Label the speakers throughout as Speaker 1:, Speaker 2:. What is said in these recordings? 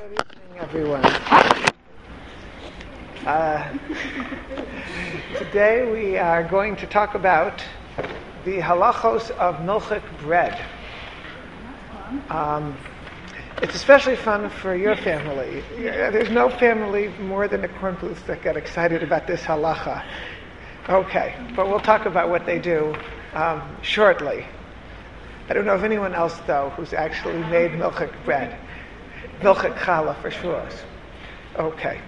Speaker 1: Good evening, everyone. Today we are going to talk about the halachos of milchik bread. It's especially fun for your family. There's no family more than the Kornbluths that get excited about this halacha. Okay, but we'll talk about what they do shortly. I don't know of anyone else, though, who's actually made milchik bread. Milchik challah for sure. Okay.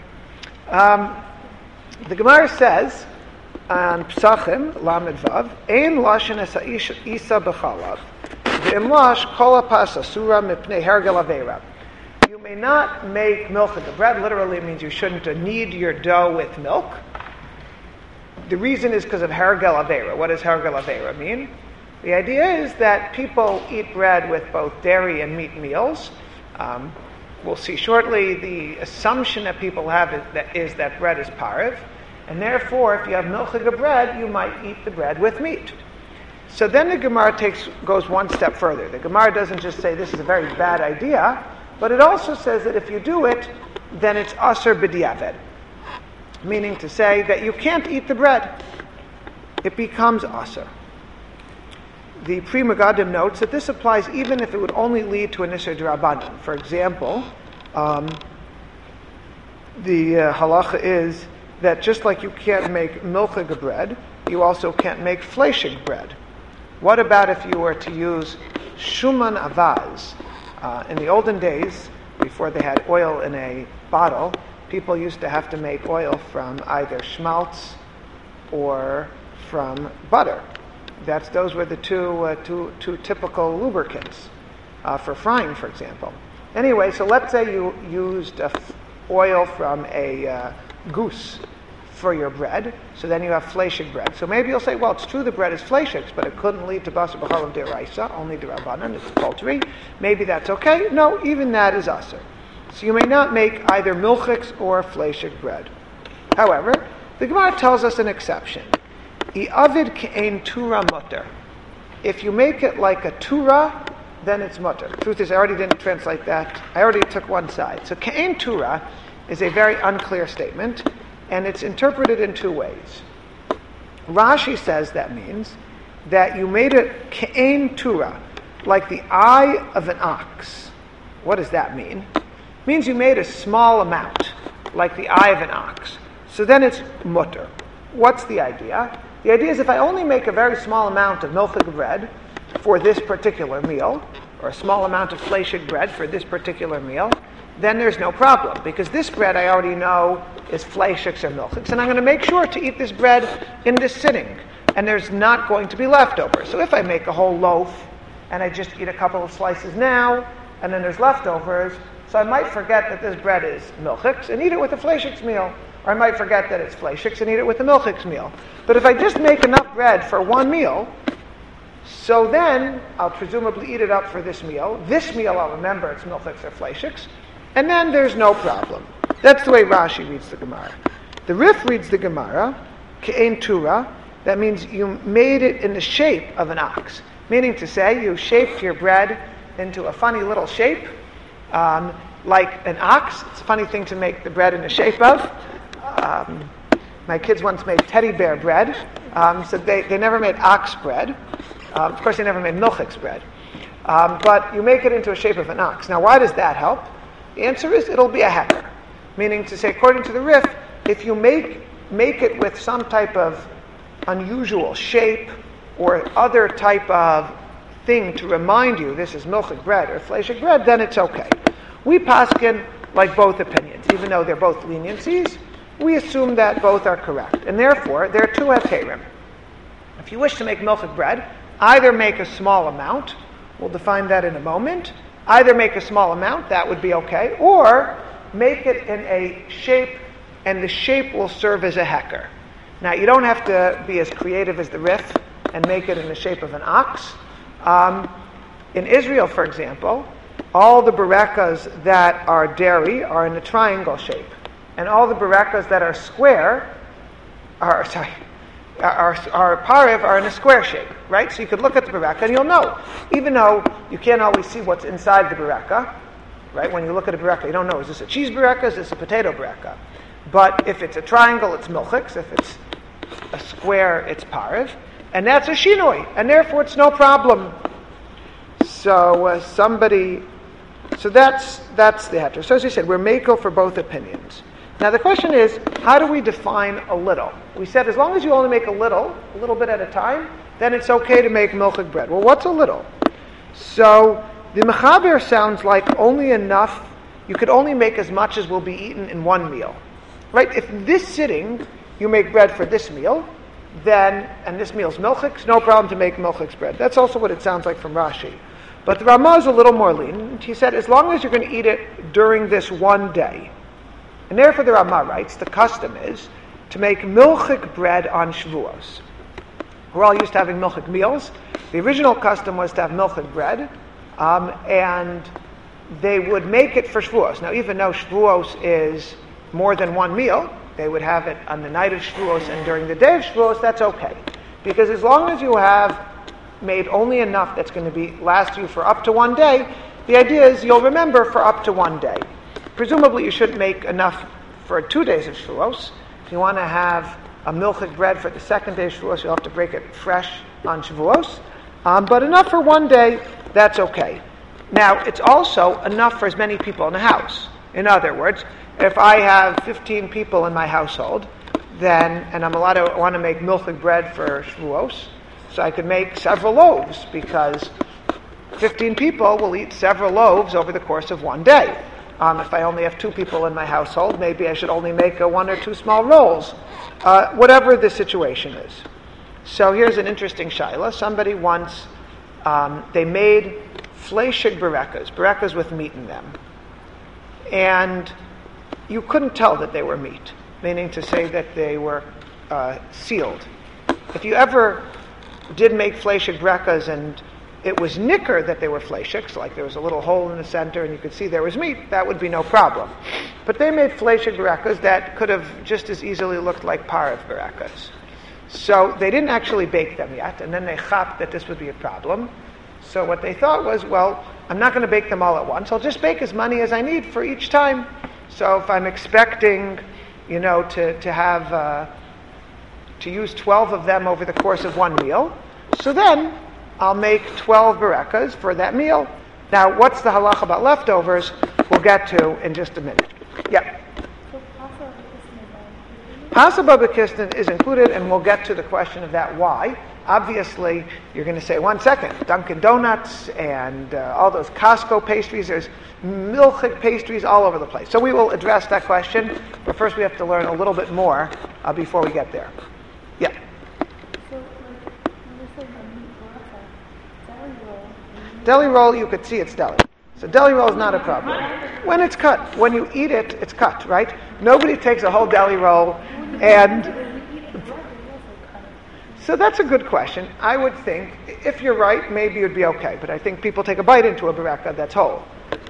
Speaker 1: The Gemara says on Pesachim Lamed Vav, "Ein lashon es ha'isa b'chalav, ve'imlash kol hapas asura mipnei hergel aveira." You may not make milchik bread. Literally, it means you shouldn't knead your dough with milk. The reason is because of hergel aveira. What does hergel aveira mean? The idea is that people eat bread with both dairy and meat meals. We'll see shortly, the assumption that people have is that bread is pariv, and therefore, if you have milchik bread, you might eat the bread with meat. So then the Gemara goes one step further. The Gemara doesn't just say this is a very bad idea, but it also says that if you do it, then it's aser b'diavad, meaning to say that you can't eat the bread. It becomes aser. The Pri Megadim notes that this applies even if it would only lead to an Isser D'Rabbanan. For example, the halacha is that just like you can't make milchik bread, you also can't make fleishig bread. What about if you were to use shuman avaz? In the olden days, before they had oil in a bottle, people used to have to make oil from either schmaltz or from butter. Those were the two typical lubricants for frying, for example. Anyway, so let's say you used oil from a goose for your bread, so then you have fleishig bread. So maybe you'll say, well, it's true the bread is fleishig, but it couldn't lead to basar b'chalav deraisa, only d'Rabbanan, it's poultry. Maybe that's okay. No, even that is aser. So you may not make either milchiks or fleishig bread. However, the Gemara tells us an exception. I'avid ke'ein tura mutter. If you make it like a tura, then it's mutter. The truth is, I already didn't translate that. I already took one side. So ke'ein tura is a very unclear statement, and it's interpreted in two ways. Rashi says that means that you made it ke'ein tura, like the eye of an ox. What does that mean? It means you made a small amount, like the eye of an ox. So then it's mutter. What's the idea? The idea is if I only make a very small amount of milchik bread for this particular meal, or a small amount of fleishig bread for this particular meal, then there's no problem, because this bread I already know is fleishiks or milchiks, and I'm going to make sure to eat this bread in this sitting, and there's not going to be leftovers. So if I make a whole loaf, and I just eat a couple of slices now, and then there's leftovers, so I might forget that this bread is milchiks and eat it with a fleishiks meal. Or I might forget that it's fleishiks and eat it with the milchiks meal. But if I just make enough bread for one meal, so then I'll presumably eat it up for this meal. This meal I'll remember it's milchiks or fleishiks, and then there's no problem. That's the way Rashi reads the Gemara. The Rif reads the Gemara, ke'ein tura, that means you made it in the shape of an ox. Meaning to say, you shaped your bread into a funny little shape, like an ox. It's a funny thing to make the bread in the shape of. My kids once made teddy bear bread, so they never made ox bread. Of course, they never made milchiks bread. But you make it into a shape of an ox. Now, why does that help? The answer is it'll be a hecker. Meaning to say, according to the Rif, if you make it with some type of unusual shape or other type of thing to remind you this is milchik bread or fleishig bread, then it's okay. We paskin like both opinions, even though they're both leniencies. We assume that both are correct. And therefore, there are two heterim. If you wish to make milchik bread, either make a small amount, we'll define that in a moment, either make a small amount, that would be okay, or make it in a shape, and the shape will serve as a hecker. Now, you don't have to be as creative as the Rif and make it in the shape of an ox. In Israel, for example, all the barekas that are dairy are in a triangle shape. And all the barekas that are square, are pariv, are in a square shape, right? So you could look at the baraka and you'll know. Even though you can't always see what's inside the baraka, right? When you look at a bereka, you don't know, is this a cheese bereka, is this a potato bereka? But if it's a triangle, it's milchiks. If it's a square, it's pariv. And that's a shinoi, and therefore it's no problem. So so that's the heter. So as we said, we're mako for both opinions. Now the question is, how do we define a little? We said as long as you only make a little bit at a time, then it's okay to make milchik bread. Well, what's a little? So the mechaber sounds like only enough, you could only make as much as will be eaten in one meal. Right? If this sitting, you make bread for this meal, then, and this meal's milchiks, no problem to make milchiks bread. That's also what it sounds like from Rashi. But the Ramah is a little more lenient. He said, as long as you're going to eat it during this one day. And therefore the Ramah writes, the custom is to make milchik bread on Shavuos. We're all used to having milchik meals. The original custom was to have milchik bread, and they would make it for Shavuos. Now, even though Shavuos is more than one meal, they would have it on the night of Shavuos and during the day of Shavuos, that's okay. Because as long as you have made only enough that's going to last you for up to one day, the idea is you'll remember for up to one day. Presumably you shouldn't make enough for 2 days of Shavuos. If you want to have a milchik bread for the second day of Shavuos, you'll have to break it fresh on Shavuos. But enough for one day, that's okay. Now, it's also enough for as many people in the house. In other words, if I have 15 people in my household, then, and I'm want to make milchik bread for Shavuos, so I could make several loaves, because 15 people will eat several loaves over the course of one day. If I only have 2 people in my household, maybe I should only make 1 or 2 small rolls, whatever the situation is. So here's an interesting shaila. Somebody once, they made fleshig berekas with meat in them. And you couldn't tell that they were meat, meaning to say that they were sealed. If you ever did make fleshig berekas and it was nicker that they were fleshiks, like there was a little hole in the center and you could see there was meat, that would be no problem. But they made fleshig berekas that could have just as easily looked like pariv berekas. So they didn't actually bake them yet, and then they chapped that this would be a problem. So what they thought was, well, I'm not going to bake them all at once. I'll just bake as many as I need for each time. So if I'm expecting, to use 12 of them over the course of one meal, so then I'll make 12 berekas for that meal. Now, what's the halacha about leftovers? We'll get to in just a minute. Yeah. Pasaba b'kisnin is included, and we'll get to the question of that why. Obviously, you're going to say, 1 second, Dunkin' Donuts and all those Costco pastries, there's milchik pastries all over the place. So we will address that question, but first we have to learn a little bit more before we get there. Yeah. Deli roll, you could see it's deli. So deli roll is not a problem. When it's cut, when you eat it, it's cut, right? Nobody takes a whole deli roll and... So that's a good question. I would think, if you're right, maybe it would be okay. But I think people take a bite into a bereka that's whole.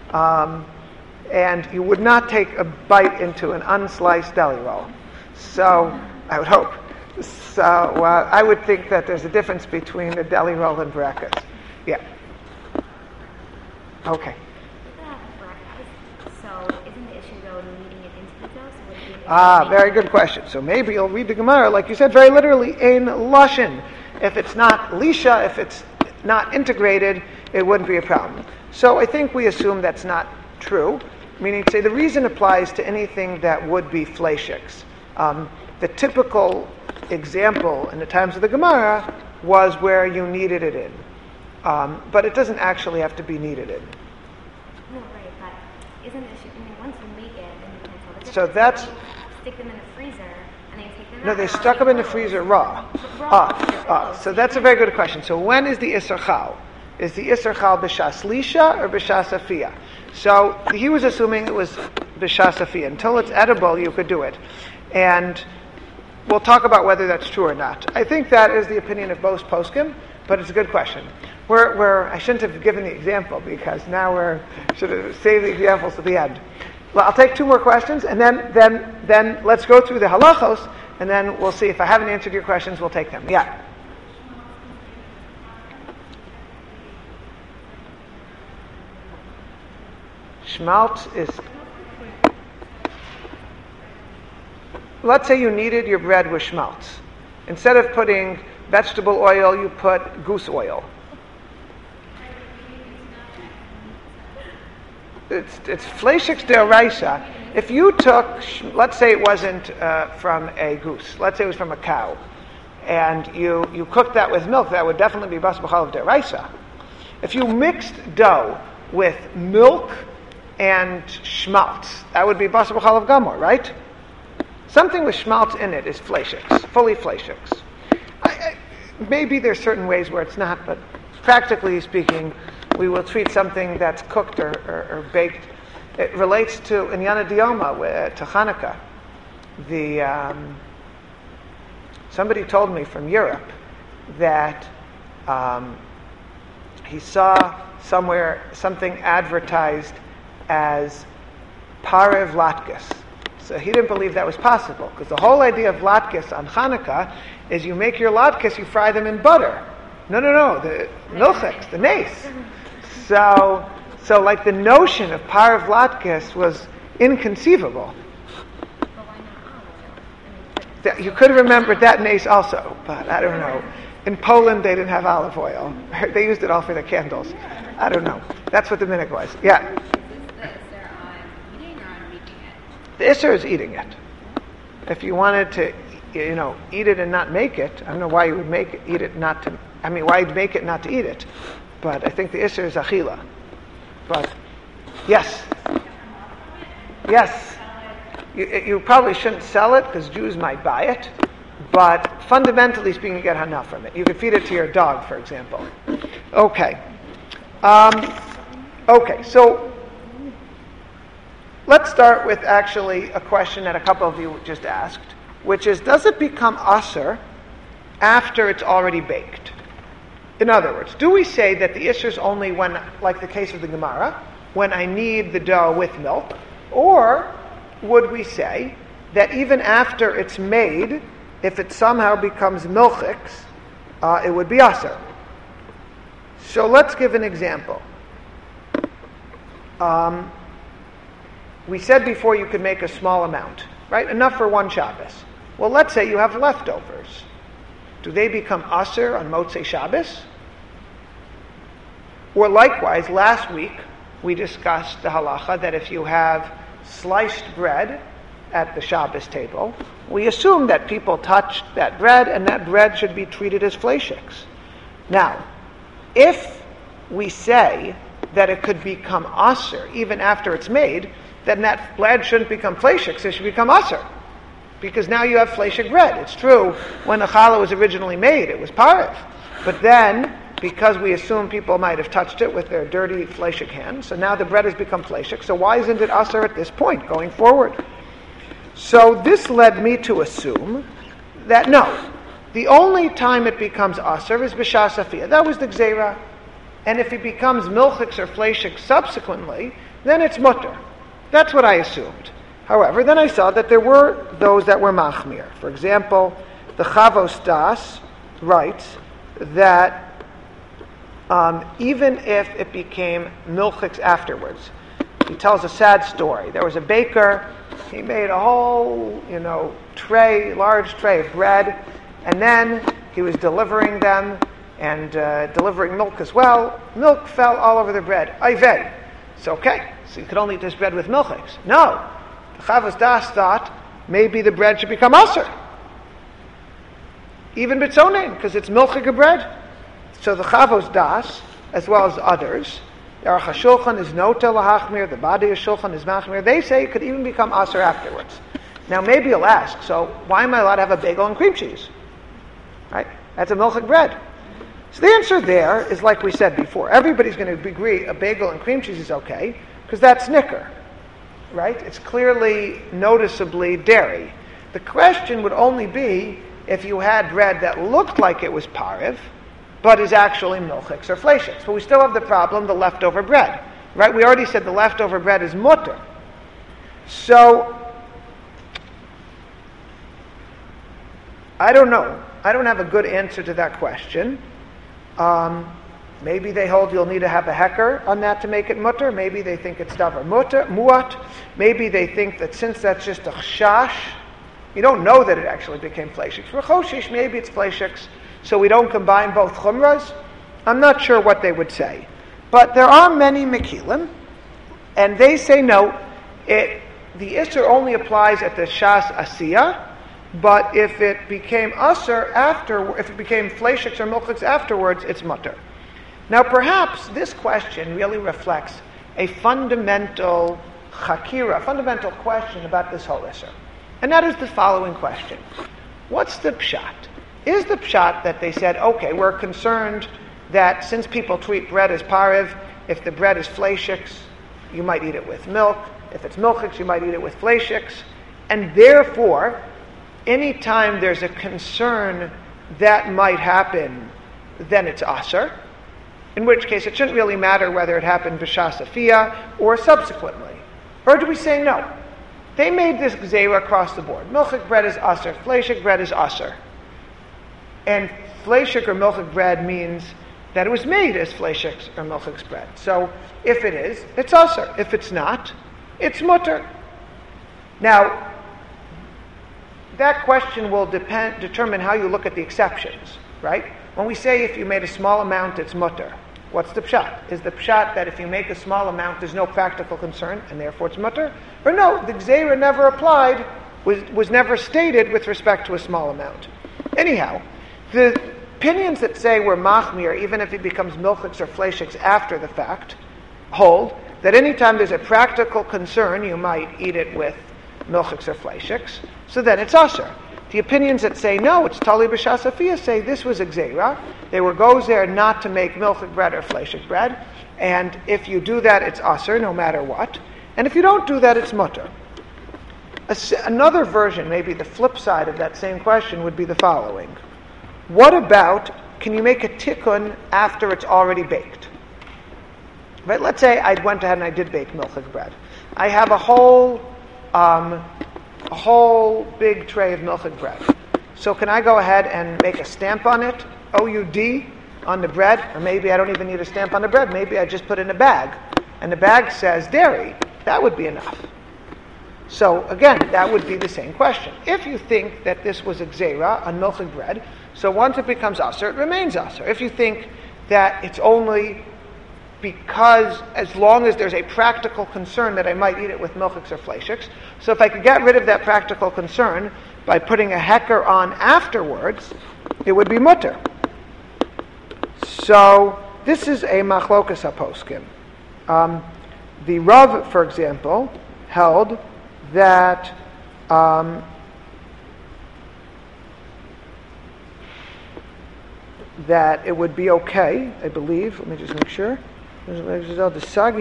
Speaker 1: And you would not take a bite into an unsliced deli roll. So, I would hope. So, I would think that there's a difference between a deli roll and berekas. Yeah. Okay. Very good question. So maybe you'll read the Gemara, like you said, very literally, ein lashin. If it's not lisha, if it's not integrated, it wouldn't be a problem. So I think we assume that's not true, meaning to say the reason applies to anything that would be fleishiks. The typical example in the times of the Gemara was where you kneaded it in. But it doesn't actually have to be kneaded in.
Speaker 2: No, right, but isn't it, once you make it, then you can tell the difference.
Speaker 1: So that's...
Speaker 2: Stick them in the freezer, and then you take them out.
Speaker 1: No, they stuck them in the freezer raw. So that's a very good question. So when is the Isser Chal? Is the Isser Chal b'shas lisha or b'shas afiyah? So he was assuming it was b'shas afiyah. Until it's edible, you could do it. And we'll talk about whether that's true or not. I think that is the opinion of both poskim, but it's a good question. I shouldn't have given the example because now should have saved the examples to the end. Well, I'll take 2 more questions, and then let's go through the halachos, and then we'll see if I haven't answered your questions, we'll take them. Yeah. schmaltz is... Let's say you kneaded your bread with schmaltz. Instead of putting vegetable oil, you put goose oil. It's fleishiks d'oraisa. If you took, let's say it wasn't from a goose, let's say it was from a cow, and you cooked that with milk, that would definitely be basar b'chalav d'oraisa. If you mixed dough with milk and schmaltz, that would be basar b'chalav gamor, right? Something with schmaltz in it is fleishiks, fully fleishiks. Maybe there's certain ways where it's not, but practically speaking, we will treat something that's cooked or baked. It relates to in Yana Dioma, to Hanukkah. Somebody told me from Europe that he saw somewhere something advertised as parev latkes. So he didn't believe that was possible, because the whole idea of latkes on Hanukkah is you make your latkes, you fry them in butter. No, the milchiks, the nace. So like the notion of parev latkes was inconceivable.
Speaker 2: But why not olive oil?
Speaker 1: You could have remembered that nace also, but I don't know. In Poland, they didn't have olive oil. They used it all for their candles. I don't know. That's what the minhag was. Yeah.
Speaker 3: Is the Isser on eating or on making it?
Speaker 1: The Isser is eating it. If you wanted to, eat it and not make it, I don't know why you would why you'd make it not to eat it. But I think the Isser is achila. But, yes. Yes. You probably shouldn't sell it because Jews might buy it. But fundamentally speaking, you get hana from it. You could feed it to your dog, for example. Okay. So let's start with actually a question that a couple of you just asked, which is, does it become aser after it's already baked? In other words, do we say that the isser is only when, like the case of the Gemara, when I knead the dough with milk? Or would we say that even after it's made, if it somehow becomes milchiks, it would be aser? So let's give an example. We said before you could make a small amount, right? Enough for one Shabbos. Well, let's say you have leftovers. Do they become aser on Motzei Shabbos? Or likewise, last week we discussed the halacha that if you have sliced bread at the Shabbos table, we assume that people touched that bread and that bread should be treated as fleishiks. Now, if we say that it could become aser even after it's made, then that bread shouldn't become fleishiks, it should become aser. Because now you have fleishik bread. It's true, when the challah was originally made, it was parev. But then, because we assume people might have touched it with their dirty fleishik hands, so now the bread has become fleishik. So why isn't it aser at this point, going forward? So this led me to assume that no, the only time it becomes aser is b'shas afiyah. That was the gzeira. And if it becomes milchiks or fleishik subsequently, then it's mutter. That's what I assumed. However, then I saw that there were those that were machmir. For example, the Chavos Das writes that even if it became milchiks afterwards, he tells a sad story. There was a baker, he made a whole, large tray of bread, and then he was delivering them and delivering milk as well. Milk fell all over the bread. Ayvei. It's okay. So you could only eat this bread with milchiks. No. The Chavos Das thought maybe the bread should become aser. Even bitzonin, because it's milchik bread. So the Chavos Das, as well as others, the Aruch HaShulchan is nota lahachmir, the Badei HaShulchan is machmir. They say it could even become aser afterwards. Now maybe you'll ask, so why am I allowed to have a bagel and cream cheese? Right? That's a milchik bread. So the answer there is like we said before. Everybody's going to agree a bagel and cream cheese is okay, because that's snicker. Right? It's clearly, noticeably dairy. The question would only be if you had bread that looked like it was parev, but is actually milchiks or fleishiks. But we still have the problem, the leftover bread. Right? We already said the leftover bread is mutter. So, I don't know. I don't have a good answer to that question. Maybe they hold you'll need to have a hecker on that to make it mutter. Maybe they think it's davar muat. Maybe they think that since that's just a chash, you don't know that it actually became fleishiks. For choshish, maybe it's fleishiks, so we don't combine both chumras. I'm not sure what they would say. But there are many mekilim, and they say no, the isser only applies at the shas asiyah, but if it became usser if it became fleishiks or milchiks afterwards, it's mutter. Now perhaps this question really reflects a fundamental chakira, a fundamental question about this whole isser. And that is the following question. What's the pshat? Is the pshat that they said, okay, we're concerned that since people treat bread as pariv, if the bread is fleishiks, you might eat it with milk. If it's milchiks, you might eat it with fleishiks. And therefore, anytime there's a concern that might happen, then it's aser. In which case, it shouldn't really matter whether it happened b'shas afiyah or subsequently. Or do we say no? They made this gzeira across the board. Milchik bread is aser. Fleishik bread is aser. And fleishik or milchik bread means that it was made as fleishik or milchik's bread. So if it is, it's aser. If it's not, it's mutter. Now, that question will determine how you look at the exceptions, right? When we say if you made a small amount, it's mutter, what's the pshat? Is the pshat that if you make a small amount, there's no practical concern, and therefore it's mutter? Or no, the gzeira never applied, was never stated with respect to a small amount. Anyhow, the opinions that say we're machmir, even if it becomes milchiks or fleishiks after the fact, hold that anytime there's a practical concern, you might eat it with milchiks or fleishiks, so then it's aser. The opinions that say no, it's tali b'shas afiyah, say this was a gzeira. They were gozer not to make milchik bread or fleishik bread, and if you do that, it's aser, no matter what. And if you don't do that, it's mutter. Another version, maybe the flip side of that same question, would be the following. What about, can you make a tikkun after it's already baked? Right? Let's say I went ahead and I did bake milchik bread. I have a whole big tray of milchik bread. So can I go ahead and make a stamp on it, O-U-D, on the bread? Or maybe I don't even need a stamp on the bread. Maybe I just put it in a bag. And the bag says dairy. That would be enough. So again, that would be the same question. If you think that this was a gzeira on milchik bread, so once it becomes aser, it remains aser. If you think that it's only because as long as there's a practical concern that I might eat it with milchiks or fleishiks, so if I could get rid of that practical concern by putting a hecker on afterwards, it would be mutter. So this is a machlokas haposkim. The Rav, for example, held that that it would be okay, I believe. Let me just make sure. The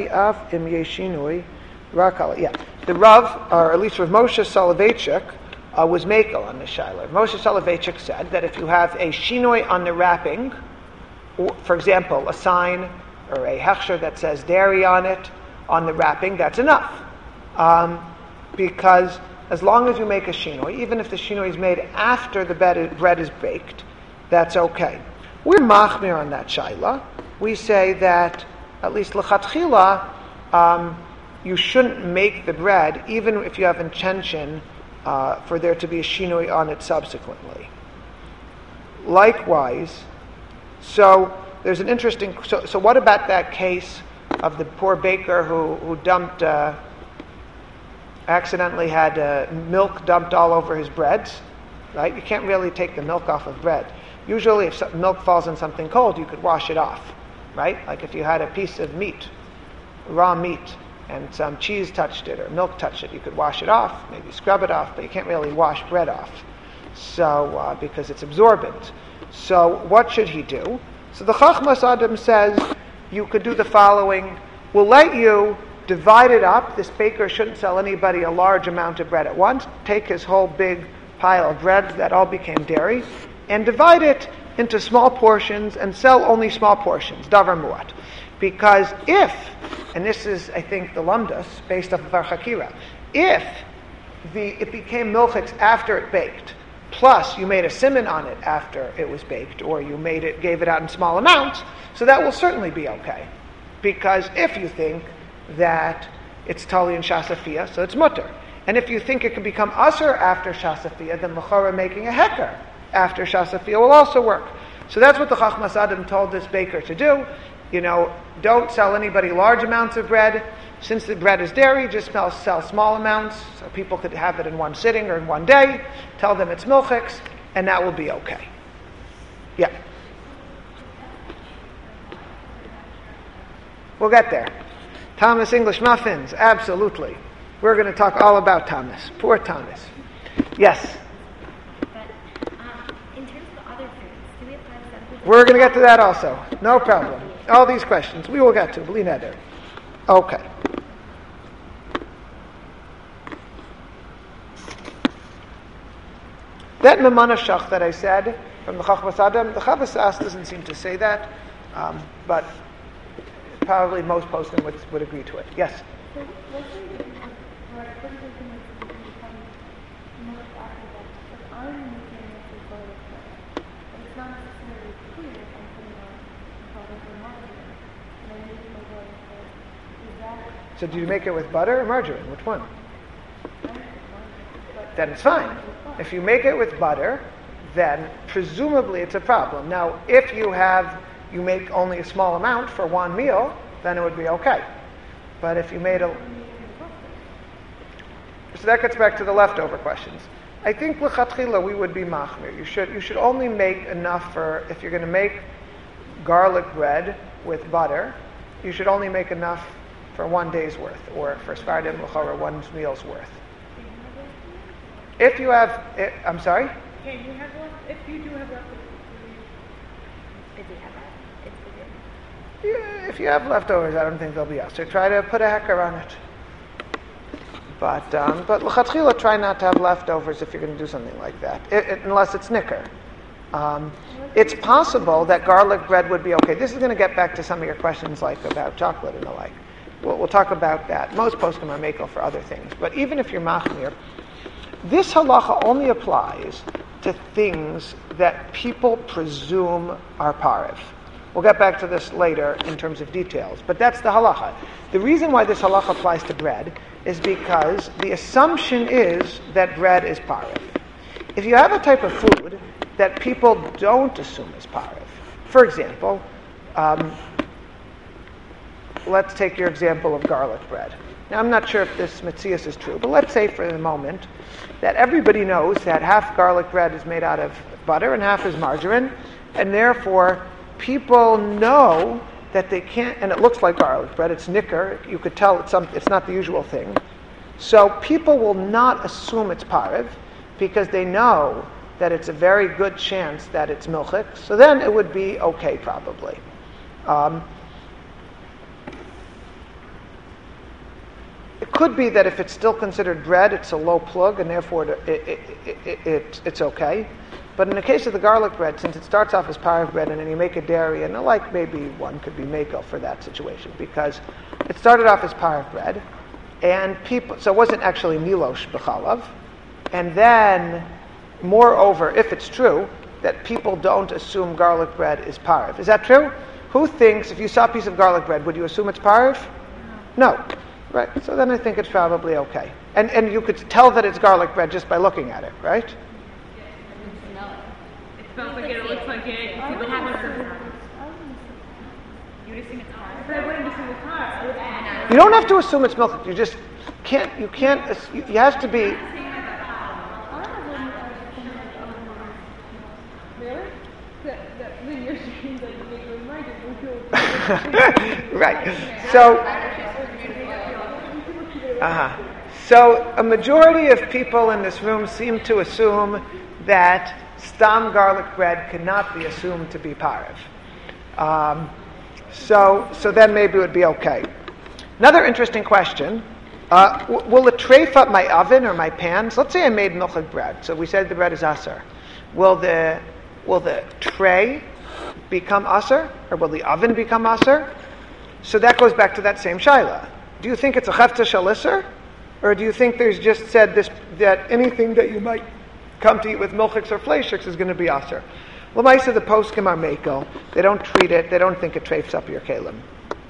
Speaker 1: Rav, or at least Rav Moshe Soloveitchik, was makel on the shaila. Moshe Soloveitchik said that if you have a shinoi on the wrapping, for example, a sign or a hechsher that says dairy on it, on the wrapping, that's enough. Because as long as you make a shinoi, even if the shinoi is made after the bread is baked, that's okay. We're machmir on that shaila. We say that, at least l'chatchila, you shouldn't make the bread, even if you have intention for there to be a shinoi on it subsequently. Likewise, so there's an interesting, so what about that case of the poor baker who dumped, accidentally had milk dumped all over his breads, right? You can't really take the milk off of bread. Usually if milk falls in something cold, you could wash it off, right? Like if you had a piece of meat, raw meat, and some cheese touched it or milk touched it, you could wash it off, maybe scrub it off, but you can't really wash bread off. So, because it's absorbent. So what should he do? So the Chachmas Adam says, you could do the following. We'll let you divide it up. This baker shouldn't sell anybody a large amount of bread at once. Take his whole big pile of bread that all became dairy, and divide it into small portions and sell only small portions, davar muat. Because if, and this is, I think, the lumdas, based off of our chakira, if it became milchiks after it baked, plus you made a siman on it after it was baked, or you gave it out in small amounts, so that will certainly be okay. Because if you think that it's tali and shasafiyah, so it's mutter. And if you think it can become asr after shasafiyah, then l'chora making a heker after shasafiyah will also work. So that's what the Chachmas Adam told this baker to do. Don't sell anybody large amounts of bread. Since the bread is dairy, just sell small amounts so people could have it in one sitting or in one day. Tell them it's milchiks, and that will be okay. Yeah. We'll get there. Thomas English muffins, absolutely. We're going to talk all about Thomas. Poor Thomas. Yes?
Speaker 2: But in terms of other foods, do we apply the 7%?
Speaker 1: We're going to get to that also. No problem. All these questions we will get to. Bli neder. Okay. That memana shach that I said from the Chachmas Adam, the Chavas As doesn't seem to say that, but probably most poskim would agree to it. Yes?
Speaker 4: So let's say that for example, most after that, if I'm making this as well as that, but it's not necessarily clear if I'm putting on butter or margarine, and I'm making my well as that, is that
Speaker 1: So do you make it with butter or margarine? Which one?
Speaker 4: margarine? But
Speaker 1: Then it's fine. If you make it with butter, then presumably it's a problem. Now, if you make only a small amount for one meal, then it would be okay. But if you made so that gets back to the leftover questions. I think l'chatchila we would be machmir. You should only make enough for, if you're going to make garlic bread with butter, you should only make enough for one day's worth, or for Sfardim l'chora, one meal's worth. If you have, I'm sorry?
Speaker 4: can you have left, if you do have leftovers?
Speaker 2: If we have that, it's good.
Speaker 1: Yeah, if you have leftovers, I don't think they'll be out. So try to put a hecker on it. But l'chatchila, try not to have leftovers if you're going to do something like that, unless it's nicker. It's possible that garlic bread would be okay. This is going to get back to some of your questions, like about chocolate and the like. We'll talk about that. Most poskim are makel for other things, but even if you're machmir, this halacha only applies to things that people presume are pareve. We'll get back to this later in terms of details, but that's the halacha. The reason why this halacha applies to bread is because the assumption is that bread is pareve. If you have a type of food that people don't assume is pareve, for example, let's take your example of garlic bread. Now, I'm not sure if this mitzias is true, but let's say for the moment that everybody knows that half garlic bread is made out of butter and half is margarine, and therefore people know that they can't, and it looks like garlic bread, it's nicker, you could tell it's not the usual thing. So people will not assume it's pareve because they know that it's a very good chance that it's milchik, so then it would be okay probably. It could be that if it's still considered bread, it's a low plug, and therefore it's okay. But in the case of the garlic bread, since it starts off as pareve bread and then you make a dairy, and like maybe one could be makel for that situation, because it started off as pareve bread, and so it wasn't actually nilosh b'chalav, and then, moreover, if it's true that people don't assume garlic bread is pareve, is that true? Who thinks if you saw a piece of garlic bread, would you assume it's pareve? No. Right, so then I think it's probably okay. And you could tell that it's garlic bread just by looking at it, right?
Speaker 3: It smells like it looks like it. You see the water. You would assume it's hard. But I wouldn't assume it's hard.
Speaker 1: You don't have to assume it's milk. You just can't, you have to be...
Speaker 4: Really? That when you're saying that you make a reminder,
Speaker 1: Right, so a majority of people in this room seem to assume that stam garlic bread cannot be assumed to be pareve. So then maybe it would be okay. Another interesting question, will the treif up my oven or my pans? Let's say I made milchik bread, so we said the bread is aser. Will the tray become aser, or will the oven become aser? So that goes back to that same shaila. Do you think it's a chefta shalisser, or do you think there's just said this that anything that you might come to eat with milchiks or fleishiks is going to be aser. L'maisa, the poskim are mekel. They don't treat it. They don't think it treifs up your kalim.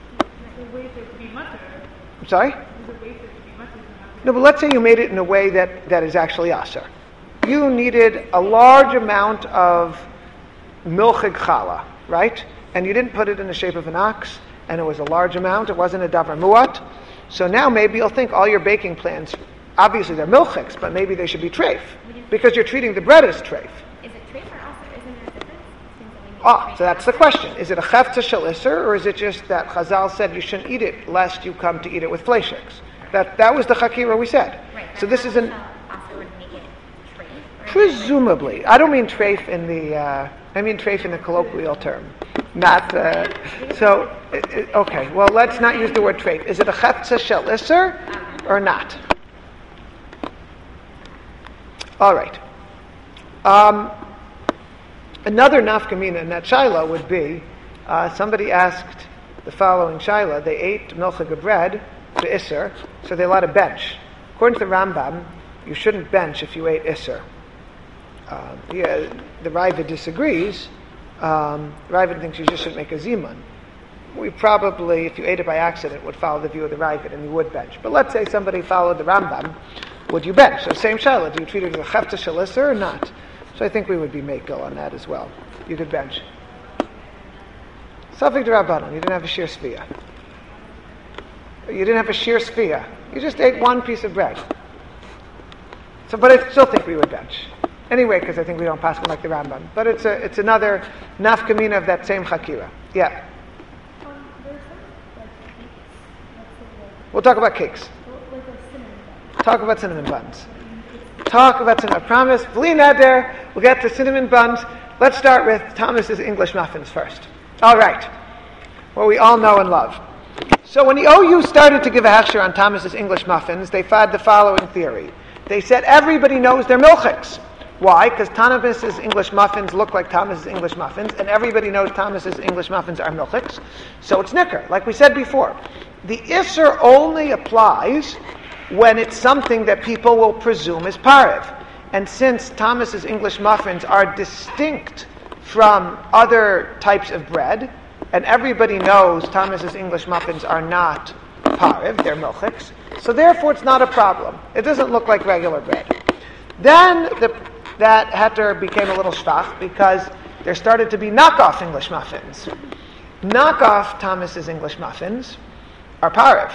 Speaker 1: I'm sorry? No, but let's say you made it in a way that is actually aser. You needed a large amount of milchig challah, right? And you didn't put it in the shape of an ox, and it was a large amount. It wasn't a davar muat. So now maybe you'll think all your baking plans, obviously they're milchiks, but maybe they should be treif, because you're treating the bread as treif.
Speaker 2: Is it treif or also? Isn't there a difference? Seems like we need
Speaker 1: Ah,
Speaker 2: treif.
Speaker 1: so that's the question. Is it a chefta shel iser, or is it just that Chazal said you shouldn't eat it lest you come to eat it with fleishiks? That was the chakira we said.
Speaker 2: Right.
Speaker 1: So this is an...
Speaker 2: Also would make it treif? Or
Speaker 1: Presumably. I don't mean treif in the... I mean treif in the colloquial term. Not... okay, well, let's not use the word treif. Is it a chefta shel iser or not? All right. Another nafkamina in that shaila would be, somebody asked the following shaila. They ate milchig of bread, the iser, so they allowed to bench. According to the Rambam, you shouldn't bench if you ate iser. The Raiva disagrees. Raiva thinks you just shouldn't make a zimun. We probably, if you ate it by accident, would follow the view of the Raiva and you would bench. But let's say somebody followed the Rambam, would you bench? So same shaila, do you treat it as a chefta shel iser or not? So I think we would be mekel on that as well. You could bench. Safek d'Rabbanan, you didn't have a shir sfiyah. You didn't have a shir sfiyah. You just ate one piece of bread. So, but I still think we would bench. Anyway, because I think we don't pass like the Rambam. But it's another nafkamina of that same chakira. Yeah.
Speaker 4: There's some, like, cakes, let's say,
Speaker 1: We'll talk about cakes.
Speaker 4: like a cinnamon bun.
Speaker 1: Talk about cinnamon buns. Talk about cinnamon. I promise, bli neder, we'll get to cinnamon buns. Let's start with Thomas's English muffins first. All right. What we all know and love. So when the OU started to give a hechsher on Thomas's English muffins, they had the following theory. They said everybody knows they're milchiks. Why? Because Thomas's English muffins look like Thomas's English muffins, and everybody knows Thomas's English muffins are milchiks. So it's nicker, like we said before. The iser only applies when it's something that people will presume is pariv. And since Thomas's English muffins are distinct from other types of bread, and everybody knows Thomas's English muffins are not pariv, they're milchiks, so therefore it's not a problem. It doesn't look like regular bread. Then that heter became a little shvach because there started to be knockoff English muffins. Knockoff Thomas's English muffins are pariv.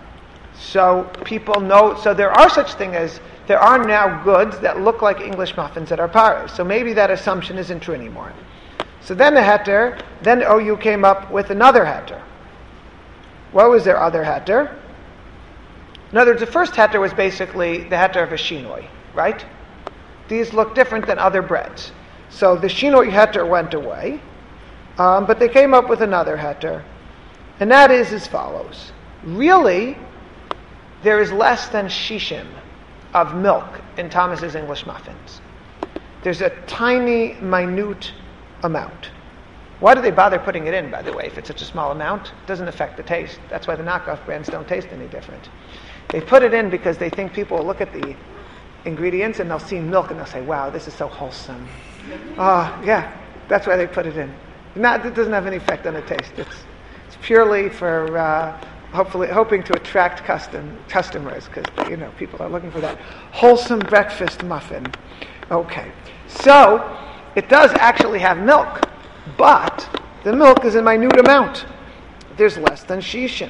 Speaker 1: So people know, so there are such thing as, there are now goods that look like English muffins that are pariv. So maybe that assumption isn't true anymore. So then the heter, then OU came up with another heter. What was their other heter? In other words, the first heter was basically the heter of a shinoi, right? These look different than other breads. So the shinoi heter went away, but they came up with another heter. And that is as follows. Really, there is less than shishim of milk in Thomas's English muffins. There's a tiny, minute amount. Why do they bother putting it in, by the way, if it's such a small amount? It doesn't affect the taste. That's why the knockoff brands don't taste any different. They put it in because they think people will look at the ingredients and they'll see milk and they'll say, wow, this is so wholesome. Yeah, that's why they put it in. It doesn't have any effect on the taste. It's purely for hoping to attract customers because, people are looking for that wholesome breakfast muffin. Okay, so it does actually have milk, but the milk is a minute amount. There's less than shishim.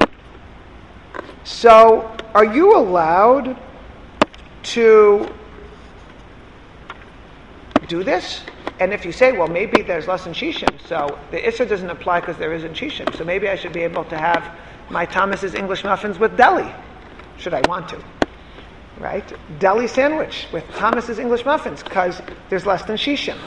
Speaker 1: So are you allowed to do this? And if you say, well, maybe there's less than shishim, so the isser doesn't apply because there isn't shishim, so maybe I should be able to have my Thomas's English muffins with deli, should I want to, right? Deli sandwich with Thomas's English muffins because there's less than shishim.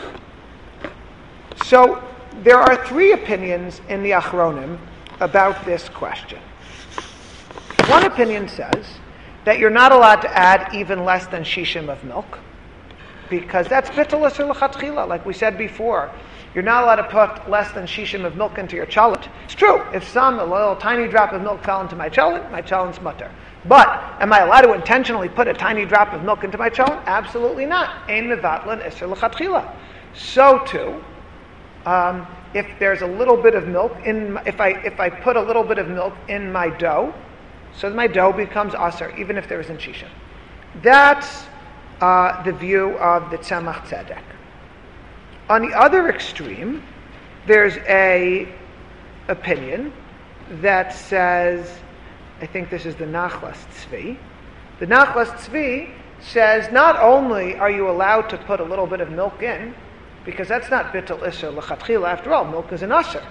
Speaker 1: So there are three opinions in the Achronim about this question. One opinion says that you're not allowed to add even less than shishim of milk because that's bittul iser l'chatchila, like we said before. You're not allowed to put less than shishim of milk into your chalant. It's true. If a little tiny drop of milk fell into my chalant's mutter. But am I allowed to intentionally put a tiny drop of milk into my cholent? Absolutely not. Ein mevatlan iser l'chatchila. So too, if there's a little bit of milk if I put a little bit of milk in my dough, so my dough becomes aser, even if there isn't shisha. That's the view of the Tzemach Tzedek. On the other extreme, there's a opinion that says, I think this is the Nachlas Tzvi. The Nachlas Tzvi says not only are you allowed to put a little bit of milk in, because that's not bittul iser l'chatchila. After all, milk is an aser.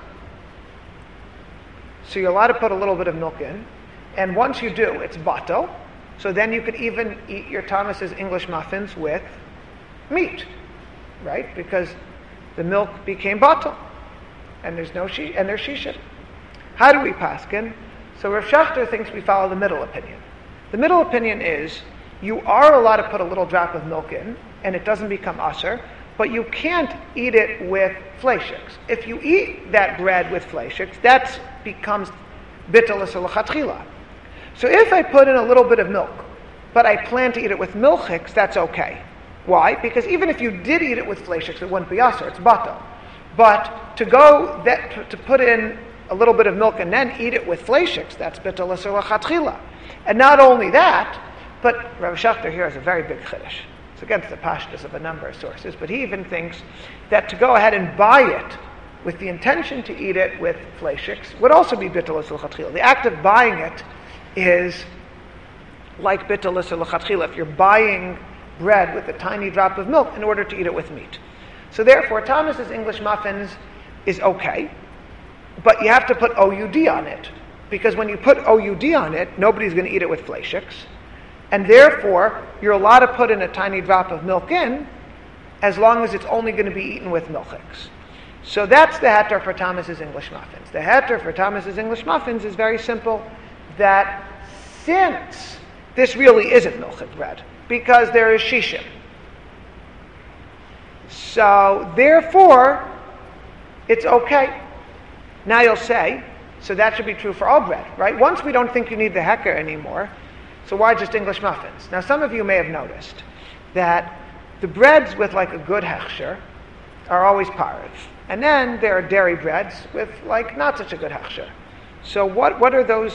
Speaker 1: So you're allowed to put a little bit of milk in, and once you do, it's batel. So then you could even eat your Thomas's English muffins with meat, right? Because the milk became batel, and there's shisha. How do we paskin? So Rav Shachter thinks we follow the middle opinion. The middle opinion is you are allowed to put a little drop of milk in, and it doesn't become aser, but you can't eat it with fleishiks. If you eat that bread with fleishiks, that becomes bittul iser l'chatchila. So if I put in a little bit of milk, but I plan to eat it with milchiks, that's okay. Why? Because even if you did eat it with fleishiks, it wouldn't be aser, it's batel. But to put in a little bit of milk and then eat it with fleishiks, that's bittul iser l'chatchila. And not only that, but Rav Shachter here has a very big chiddush. It's against the pashtus of a number of sources, but he even thinks that to go ahead and buy it with the intention to eat it with fleishiks would also be bittul iser l'chatchila. The act of buying it is like bittul iser l'chatchila, if you're buying bread with a tiny drop of milk in order to eat it with meat. So therefore, Thomas's English muffins is okay, but you have to put OUD on it, because when you put OUD on it, nobody's going to eat it with fleishiks, and therefore, you're allowed to put in a tiny drop of milk in, as long as it's only going to be eaten with milchiks. So that's the heter for Thomas's English muffins. The heter for Thomas's English muffins is very simple, that since this really isn't milchik bread, because there is shishim, so therefore, it's okay. Now you'll say, so that should be true for all bread, right? Once we don't think you need the heker anymore, so why just English muffins? Now some of you may have noticed that the breads with like a good hechsher are always parv. And then there are dairy breads with like not such a good hechsher. So what are those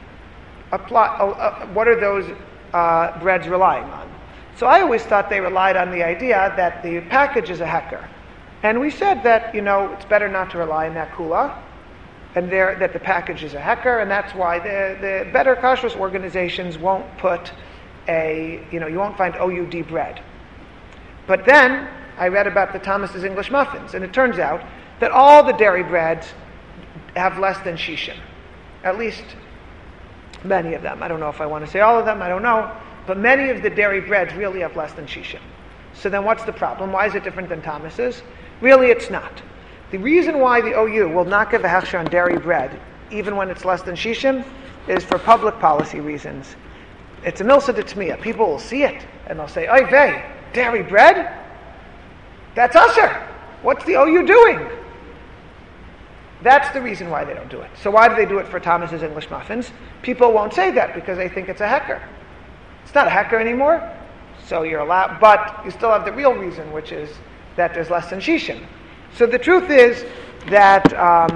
Speaker 1: breads relying on? So I always thought they relied on the idea that the package is a heker. And we said that, it's better not to rely on that kula, and that the package is a heker, and that's why the better kashrus organizations won't put you won't find OUD bread. But then I read about the Thomas's English muffins, and it turns out that all the dairy breads have less than shishim. At least many of them. I don't know if I want to say all of them, I don't know. But many of the dairy breads really have less than shishim. So then what's the problem? Why is it different than Thomas's? Really, it's not. The reason why the OU will not give a hechsher on dairy bread, even when it's less than shishim, is for public policy reasons. It's a milsa d'tmiya. People will see it, and they'll say, oy vey, dairy bread? That's usher. What's the OU doing? That's the reason why they don't do it. So why do they do it for Thomas's English muffins? People won't say that because they think it's a heker. It's not a heker anymore, so you're allowed, but you still have the real reason, which is that there's less than shishim. So the truth is that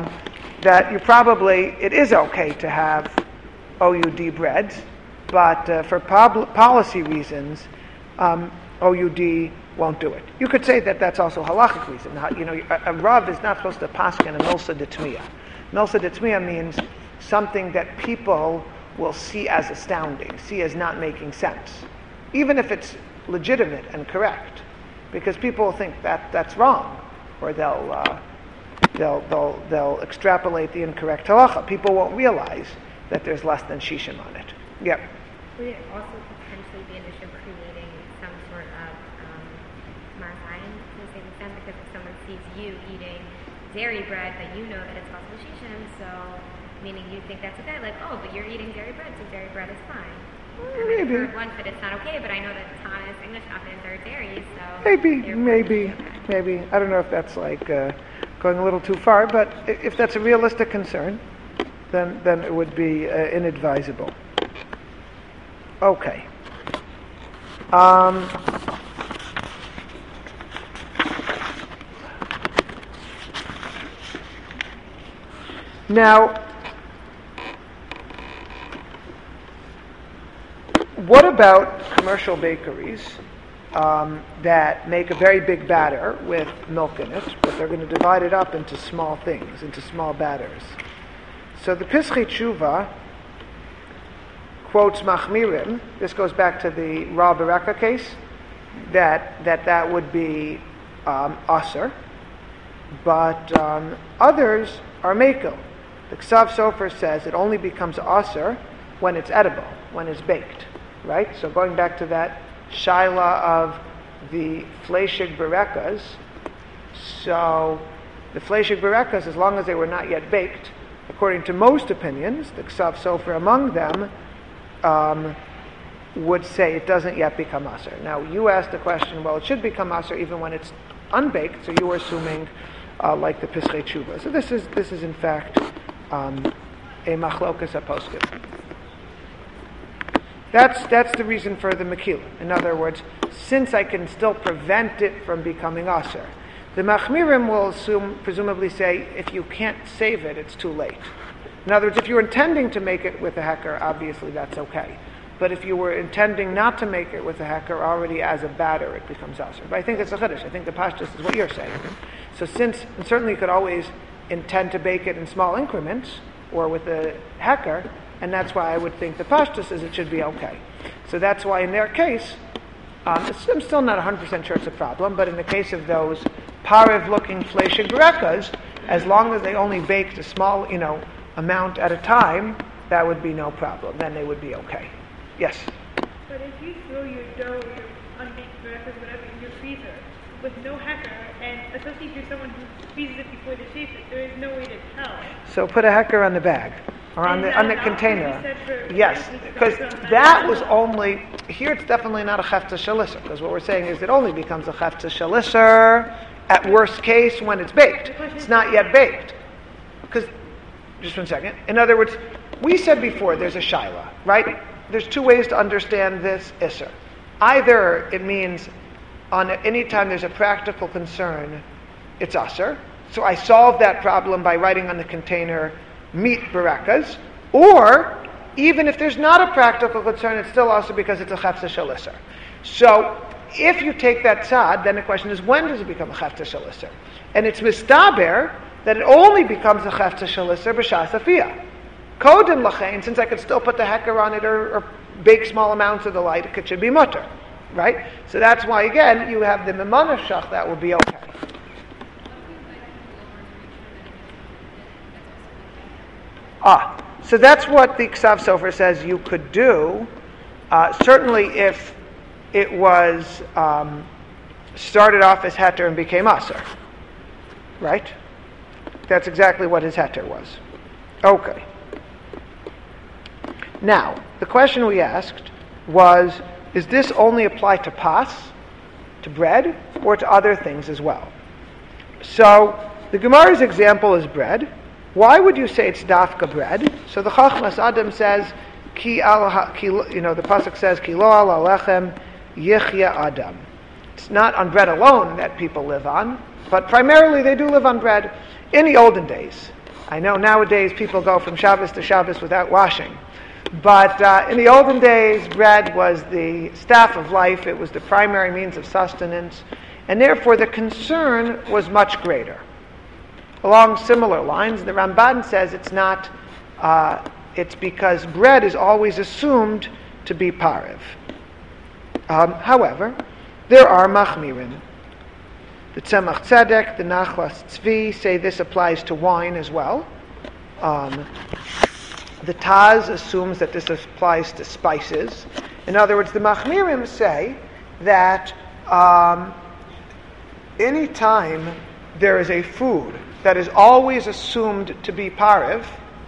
Speaker 1: it is okay to have OUD breads, but for policy reasons, OUD won't do it. You could say that that's also halachic reason. A rav is not supposed to paskin a milsa d'tmiya. Milsa d'tmiya means something that people will see as astounding, see as not making sense, even if it's legitimate and correct, because people will think that that's wrong, or they'll extrapolate the incorrect halacha. People won't realize that there's less than shishim on it. Yep.
Speaker 2: Would it also potentially be an issue of creating some sort of marzayin to the same extent? Because if someone sees you eating dairy bread, but you know that it's possible shishim, so meaning you think that's okay, like, oh, but you're eating dairy bread, so dairy bread is fine.
Speaker 1: Maybe.
Speaker 2: I've heard once that it's not okay, but I know that Thomas English muffins are dairy, so
Speaker 1: maybe. I don't know if that's like going a little too far, but if that's a realistic concern, then it would be inadvisable. Okay. Now, what about commercial bakeries that make a very big batter with milk in it, but they're going to divide it up into small things, into small batters? So the Pischei Tshuva quotes Machmirim. This goes back to the Ra Bereka case, that would be Aser, but others are Mekel. The Ksav Sofer says it only becomes Aser when it's edible, when it's baked, right? So going back to that Shaila of the Fleishig Berekas, so the Fleishig Berekas, as long as they were not yet baked, according to most opinions, the Ksav Sofer among them, would say it doesn't yet become Aser. Now, you asked the question, well, it should become Aser even when it's unbaked, so you were assuming like the Pischei Tshuva. So this is in fact a machlokas haposkim. That's the reason for the Mekila. In other words, since I can still prevent it from becoming Aser. The Machmirim will presumably say, if you can't save it, it's too late. In other words, if you're intending to make it with a heker, obviously that's okay. But if you were intending not to make it with a heker, already as a batter, it becomes Aser. But I think it's a chiddush. I think the pashtus is what you're saying. So and certainly you could always intend to bake it in small increments, or with a heker, and that's why I would think the pashtus is it should be okay. So that's why in their case, I'm still not 100% sure it's a problem, but in the case of those pariv-looking fleishig berekas, as long as they only baked a small, amount at a time, that would be no problem. Then they would be okay. Yes?
Speaker 3: But if you throw your dough or your unbaked breakfast, whatever, in your freezer with no hecker, and especially if you're someone who freezes it before they shape it, there is no way to tell.
Speaker 1: So put a hecker on the bag or on the container. Yes, because that was only here. It's definitely not a chefta shalisser, because what we're saying is it only becomes a chefta shalisser at worst case when it's baked. It's not yet baked. Because just 1 second. In other words, we said before there's a shaila, right? There's two ways to understand this isser. Either it means on any time there's a practical concern, it's aser. So I solve that problem by writing on the container meat berekas. Or even if there's not a practical concern, it's still aser because it's a chefta shalisser. So if you take that tzad, then the question is, when does it become a chefta shalisser? And it's mistaber that it only becomes a chefta shalisser b'shas afiyah. Kodem lachein, since I could still put the hecker on it or bake small amounts of the light, it should be mutter, right? So that's why, again, you have the memana shach, that would be okay. So that's what the Ksav Sofer says you could do. Certainly if it was started off as heter and became aser, right? That's exactly what his heter was. Okay. Now, the question we asked was, is this only apply to pas, to bread, or to other things as well? So, the Gemara's example is bread. Why would you say it's dafka bread? So the Chachmas Adam says, the pasuk says, Ki lo al alechem yichya Adam. It's not on bread alone that people live on, but primarily they do live on bread. In the olden days, I know nowadays people go from Shabbos to Shabbos without washing, but in the olden days, bread was the staff of life. It was the primary means of sustenance, and therefore the concern was much greater. Along similar lines, the Ramban says it's not. It's because bread is always assumed to be pariv. However, there are machmirim. The Tzemach Tzedek, the Nachlas Tzvi say this applies to wine as well. The Taz assumes that this applies to spices. In other words, the Machmirim say that any time there is a food that is always assumed to be pariv,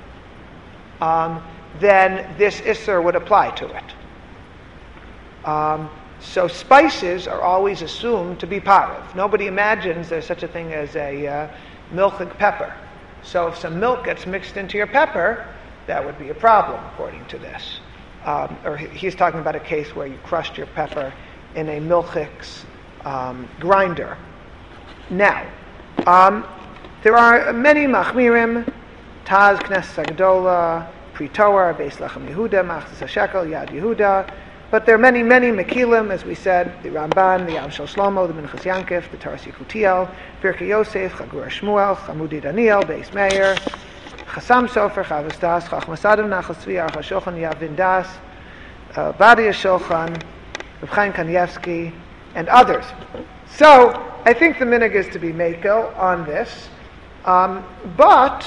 Speaker 1: then this Isser would apply to it. So spices are always assumed to be pariv. Nobody imagines there's such a thing as a milchig pepper. So if some milk gets mixed into your pepper, that would be a problem, according to this. or he's talking about a case where you crushed your pepper in a milchix grinder. Now, there are many machmirim, Taz, Knesset Agdola, Pri Torah, Beis Lechem Yehuda, Machzis HaShekel, Yad Yehuda, but there are many, many Mekilim, as we said, the Ramban, the Yam Shel Shlomo, the Minchas Yankif, the Torah Yekutiel, Pirkei Yosef, Chagur Shmuel, Chamudi Daniel, Beis Meir, Chasam Sofer, Chavos Das, Chachmas Adam, Nachal Tzvi, Aruch HaShulchan, Yavin Das, Badi HaShulchan, Reb Chaim Kanievsky, and others. So, I think the minhag is to be mekel on this, but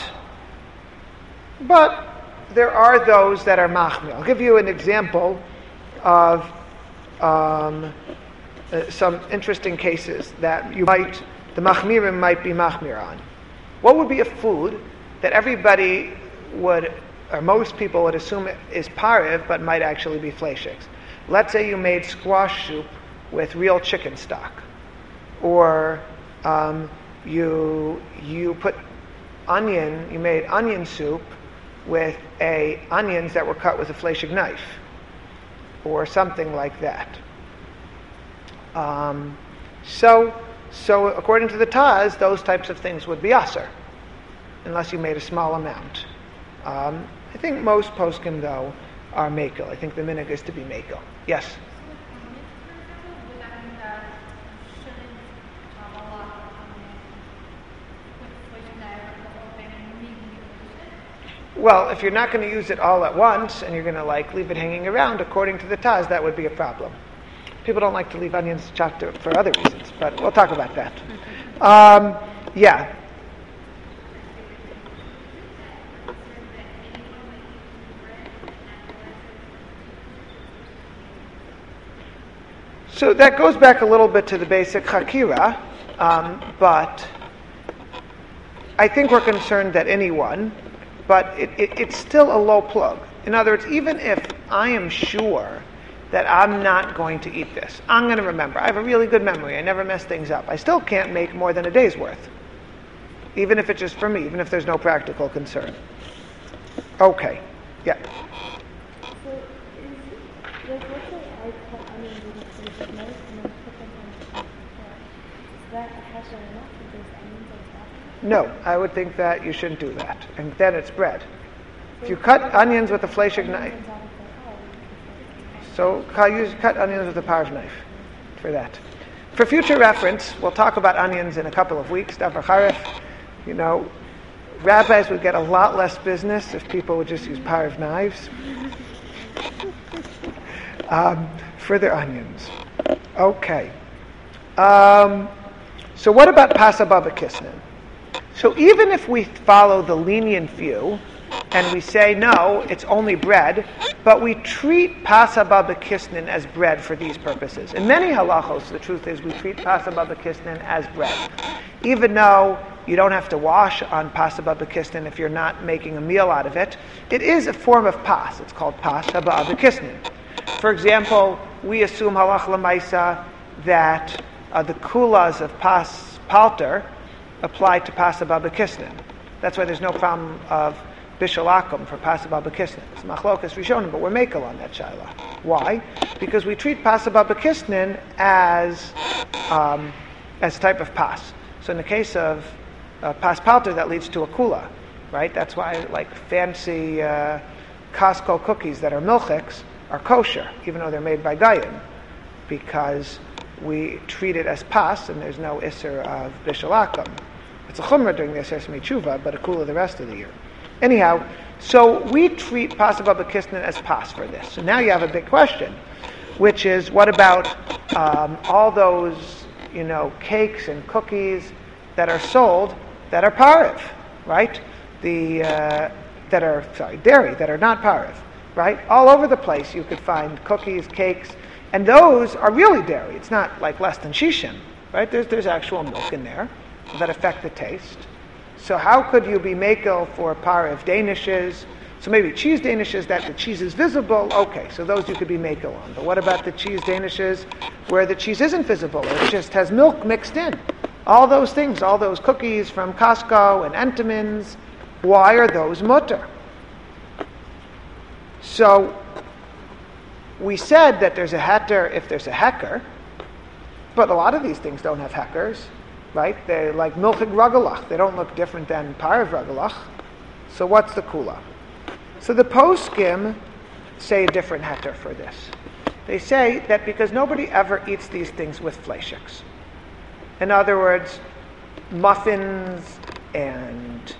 Speaker 1: there are those that are machmir. I'll give you an example of some interesting cases that the machmirim might be machmir on. What would be a food that everybody would, or most people would assume is pariv, but might actually be fleishiks? Let's say you made squash soup with real chicken stock, or you put you made onion soup with onions that were cut with a fleshig knife, or something like that. So according to the Taz, those types of things would be aser, unless you made a small amount. I think most poskim, though, are mekel. I think the minhag is to be mekel. Yes? Well, if you're not going to use it all at once and you're going to leave it hanging around, according to the Taz, that would be a problem. People don't like to leave onions chopped for other reasons, but we'll talk about that. Yeah. So that goes back a little bit to the basic chakira, but I think we're concerned that anyone, but it's still a low plug. In other words, even if I am sure that I'm not going to eat this, I'm going to remember. I have a really good memory. I never mess things up. I still can't make more than a day's worth, even if it's just for me, even if there's no practical concern. Okay. Yeah.
Speaker 4: So, let's say I cut onions with a fleshig knife and then put them on the top. Is that hasher enough if there's onions on top?
Speaker 1: No, I would think that you shouldn't do that, and then it's bread. If you cut onions with a fleshig knife, so cut onions with a parv knife for that. For future reference, we'll talk about onions in a couple of weeks. Davar Charef, rabbis would get a lot less business if people would just use parv knives for their onions. Okay. So what about Pasa Baba Kisnin? So even if we follow the lenient view and we say, no, it's only bread, but we treat Pasa Baba Kisnin as bread for these purposes. In many halachos, the truth is we treat Pasa Baba Kisnin as bread. Even though you don't have to wash on Pasa Baba Kisnin if you're not making a meal out of it, it is a form of pas. It's called Pasa Baba Kisnin. For example, we assume halach lemaisa that the kulas of pas palter apply to Pasa Baba Kisnin. That's why there's no problem of bishul akum for Pasa Baba Kisnin. It's machlokas rishonim, but we're mekel on that shaila. Why? Because we treat Pasa Baba Kisnin as a type of pas. So in the case of pas palter, that leads to a kula, right? That's why fancy Costco cookies that are milchiks are kosher, even though they're made by Gayan, because we treat it as pas, and there's no isser of bishul akum. It's a chumrah during the Aseret Tshuva, but a kula the rest of the year. Anyhow, so we treat Pasa Baba Kisnin as pas for this. So now you have a big question, which is, what about all those, cakes and cookies that are sold that are pariv, right? Dairy, that are not pariv, right? All over the place you could find cookies, cakes, and those are really dairy. It's not like less than shishin, right? There's actual milk in there that affect the taste. So how could you be mekel for pariv danishes? So maybe cheese danishes that the cheese is visible. Okay, so those you could be mekel on. But what about the cheese danishes where the cheese isn't visible, or it just has milk mixed in? All those things, all those cookies from Costco and Entenmann's, why are those mutter? So we said that there's a heter if there's a heker, but a lot of these things don't have hekers, right? They're like milchig ragalach. They don't look different than parav ragalach. So what's the kula? So the poskim say a different heter for this. They say that because nobody ever eats these things with fleishiks. In other words, muffins and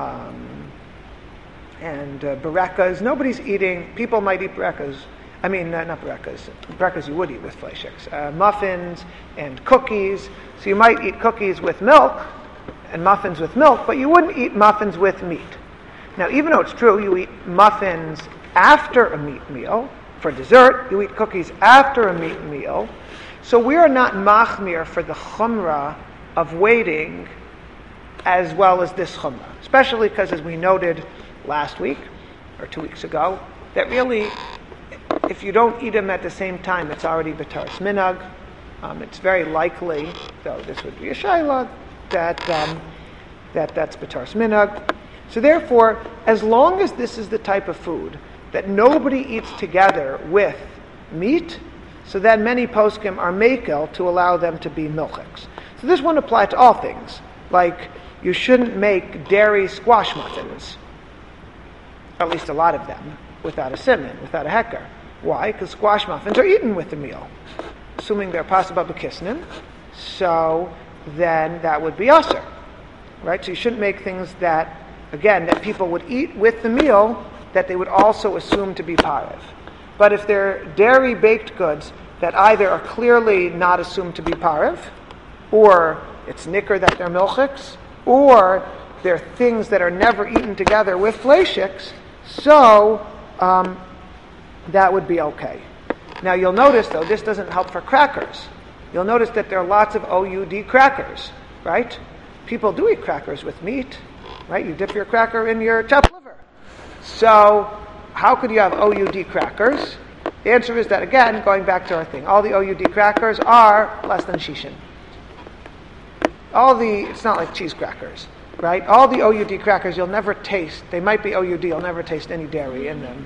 Speaker 1: berekas. Nobody's eating. People might eat berekas. I mean, not berekas. Berekas you would eat with fleishiks. Muffins and cookies. So you might eat cookies with milk and muffins with milk, but you wouldn't eat muffins with meat. Now, even though it's true, you eat muffins after a meat meal. For dessert, you eat cookies after a meat meal. So we are not machmir for the chumrah of waiting as well as this chumrah. Especially because, as we noted last week, or 2 weeks ago, that really, if you don't eat them at the same time, it's already b'taras minag. It's very likely, though this would be a shayla, that's b'taras minag. So therefore, as long as this is the type of food that nobody eats together with meat, so then many poskim are makel to allow them to be milchiks. So this won't apply to all things. Like, you shouldn't make dairy squash muffins, at least a lot of them, without a simon, without a heker. Why? Because squash muffins are eaten with the meal, assuming they're possible b'kisnin. So then that would be usher, right? So you shouldn't make things that, again, that people would eat with the meal that they would also assume to be parav. But if they're dairy baked goods that either are clearly not assumed to be parav, or it's nicker that they're milchiks, or they're things that are never eaten together with fleishiks, so that would be okay. Now you'll notice, though, this doesn't help for crackers. You'll notice that there are lots of OUD crackers, right? People do eat crackers with meat, right? You dip your cracker in your chopped liver. So how could you have OUD crackers? The answer is that, again, going back to our thing, all the OUD crackers are less than shishin. It's not like cheese crackers, right? All the OUD crackers you'll never taste. They might be OUD, you'll never taste any dairy in them.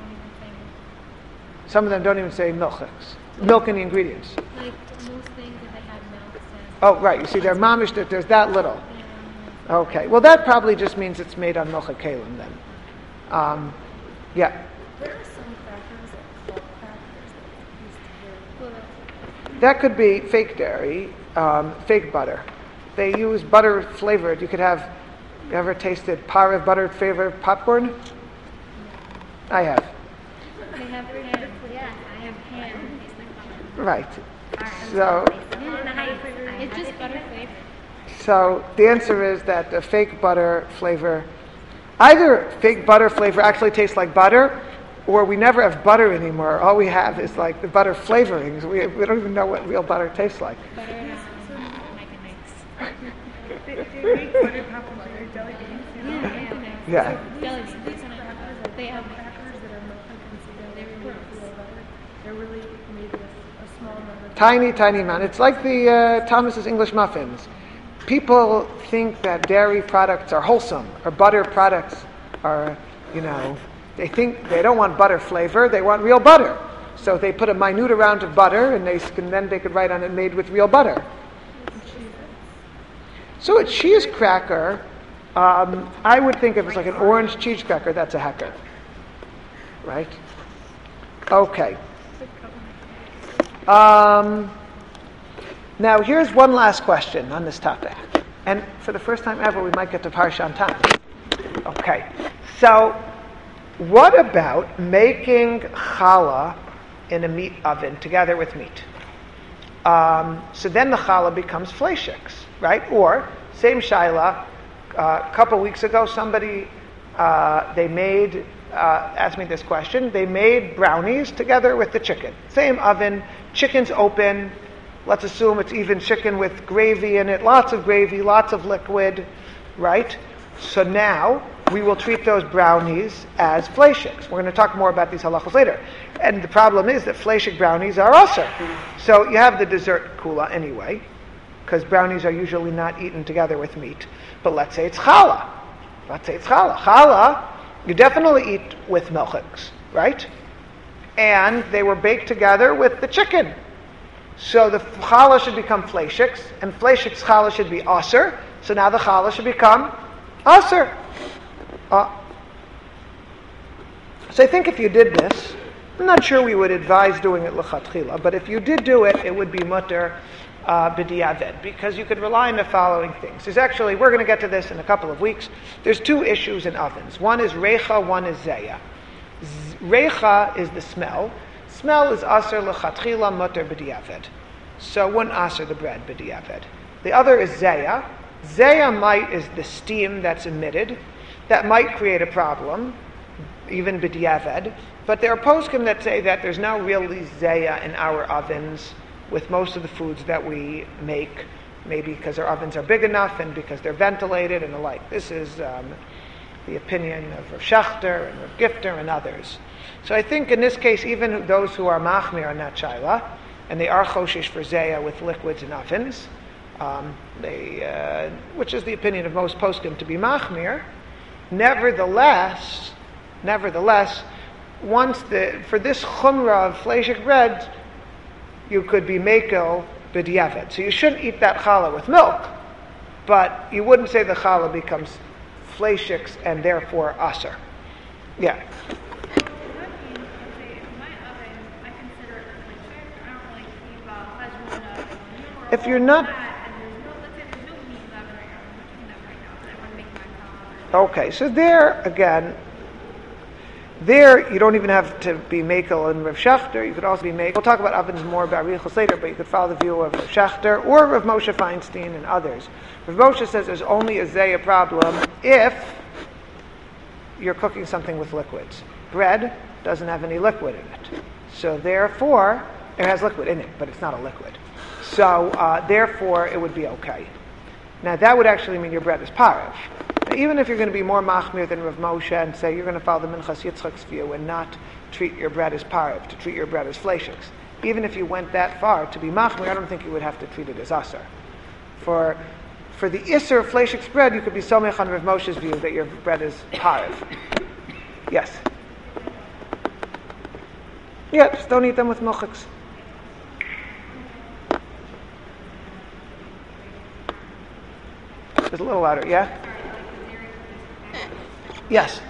Speaker 1: Some of them don't even say milchiks. Milk in the ingredients.
Speaker 4: Like most things that they have milk.
Speaker 1: Oh, right. You see, they're mamish, there's that little. Okay. Well, that probably just means it's made on milcha kalim then. Yeah.
Speaker 4: There are some crackers that called crackers that used to be.
Speaker 1: That could be fake dairy, fake butter. They use butter flavored. You ever tasted parav butter flavored popcorn? I have.
Speaker 2: They have ham. Yes, I have ham.
Speaker 1: Right. So,
Speaker 2: It's just butter flavor.
Speaker 1: so the answer is that the fake butter flavor, either fake butter flavor actually tastes like butter, or we never have butter anymore. All we have is like the butter flavorings. We don't even know what real butter tastes like.
Speaker 2: Butter mix.
Speaker 3: They make butter popcorn or jelly beans.
Speaker 1: Yeah.
Speaker 2: Jelly beans. They have
Speaker 4: Crackers that are milk and they're really feel better. They're really made with a small number.
Speaker 1: Tiny amount. It's like the Thomas's English muffins. People think that dairy products are wholesome, or butter products are, they think they don't want butter flavor, they want real butter. So they put a minute amount of butter, and then they could write on it made with real butter. So a cheese cracker, I would think if it's like an orange cheese cracker, that's a hecker. Right? Okay. Now here's one last question on this topic. And for the first time ever, we might get to Parsha on time. Okay. So what about making challah in a meat oven together with meat? So then the challah becomes fleishiks, right? Or, same shaila, a couple weeks ago, somebody, they made, asked me this question, they made brownies together with the chicken. Same oven, chicken's open, let's assume it's even chicken with gravy in it, lots of gravy, lots of liquid, right? So now, we will treat those brownies as fleishiks. We're going to talk more about these halachos later. And the problem is that fleishik brownies are also. So you have the dessert kula anyway, because brownies are usually not eaten together with meat. But let's say it's challah. Challah, you definitely eat with milchiks, right? and they were baked together with the chicken. So the challah should become fleishiks, and fleishiks challah should be aser. So now the challah should become aser. So I think if you did this, I'm not sure we would advise doing it l'chatchila, but if you did do it, it would be mutter b'diavad, because you could rely on the following things. There's actually, we're going to get to this in a couple of weeks. There's two issues in ovens. One is reicha, one is zeya. Reicha is the smell. Smell is aser l'chatchila, mutter b'diavad. So one aser the bread b'diavad. The other is zeya. Zeya might is the steam that's emitted. That might create a problem, even b'diavad. But there are poskim that say that there's no really zeya in our ovens with most of the foods that we make, maybe because our ovens are big enough and because they're ventilated and the like. This is the opinion of Rav Shachter and Rav Gifter and others. So I think in this case, even those who are machmir are not shaila, and they are choshish for zeya with liquids in ovens, which is the opinion of most poskim to be machmir. Nevertheless, for this chumrah of fleishik bread, you could be mekel b'diavad. So you shouldn't eat that challah with milk, but you wouldn't say the challah becomes fleishiks and therefore aser. Yeah. If you're not... Okay, so there, again, there you don't even have to be Mekel and Rav Shachter. You could also be Mekel. We'll talk about ovens more about Riechus later, but you could follow the view of Rav Shachter or Rav Moshe Feinstein and others. Rav Moshe says there's only a zeya problem if you're cooking something with liquids. Bread doesn't have any liquid in it. So therefore, it has liquid in it, but it's not a liquid. So therefore, it would be okay. Now that would actually mean your bread is parav. Even if you're going to be more machmir than Rav Moshe and say you're going to follow the Minchas Yitzchak's view and not treat your bread as parav, to treat your bread as fleishiks, even if you went that far to be machmir, I don't think you would have to treat it as aser. For the iser of fleishik's bread, you could be somech on Rav Moshe's view that your bread is parav. Yes. Yeah, just don't eat them with milchiks. Just a little louder, yeah? Yes.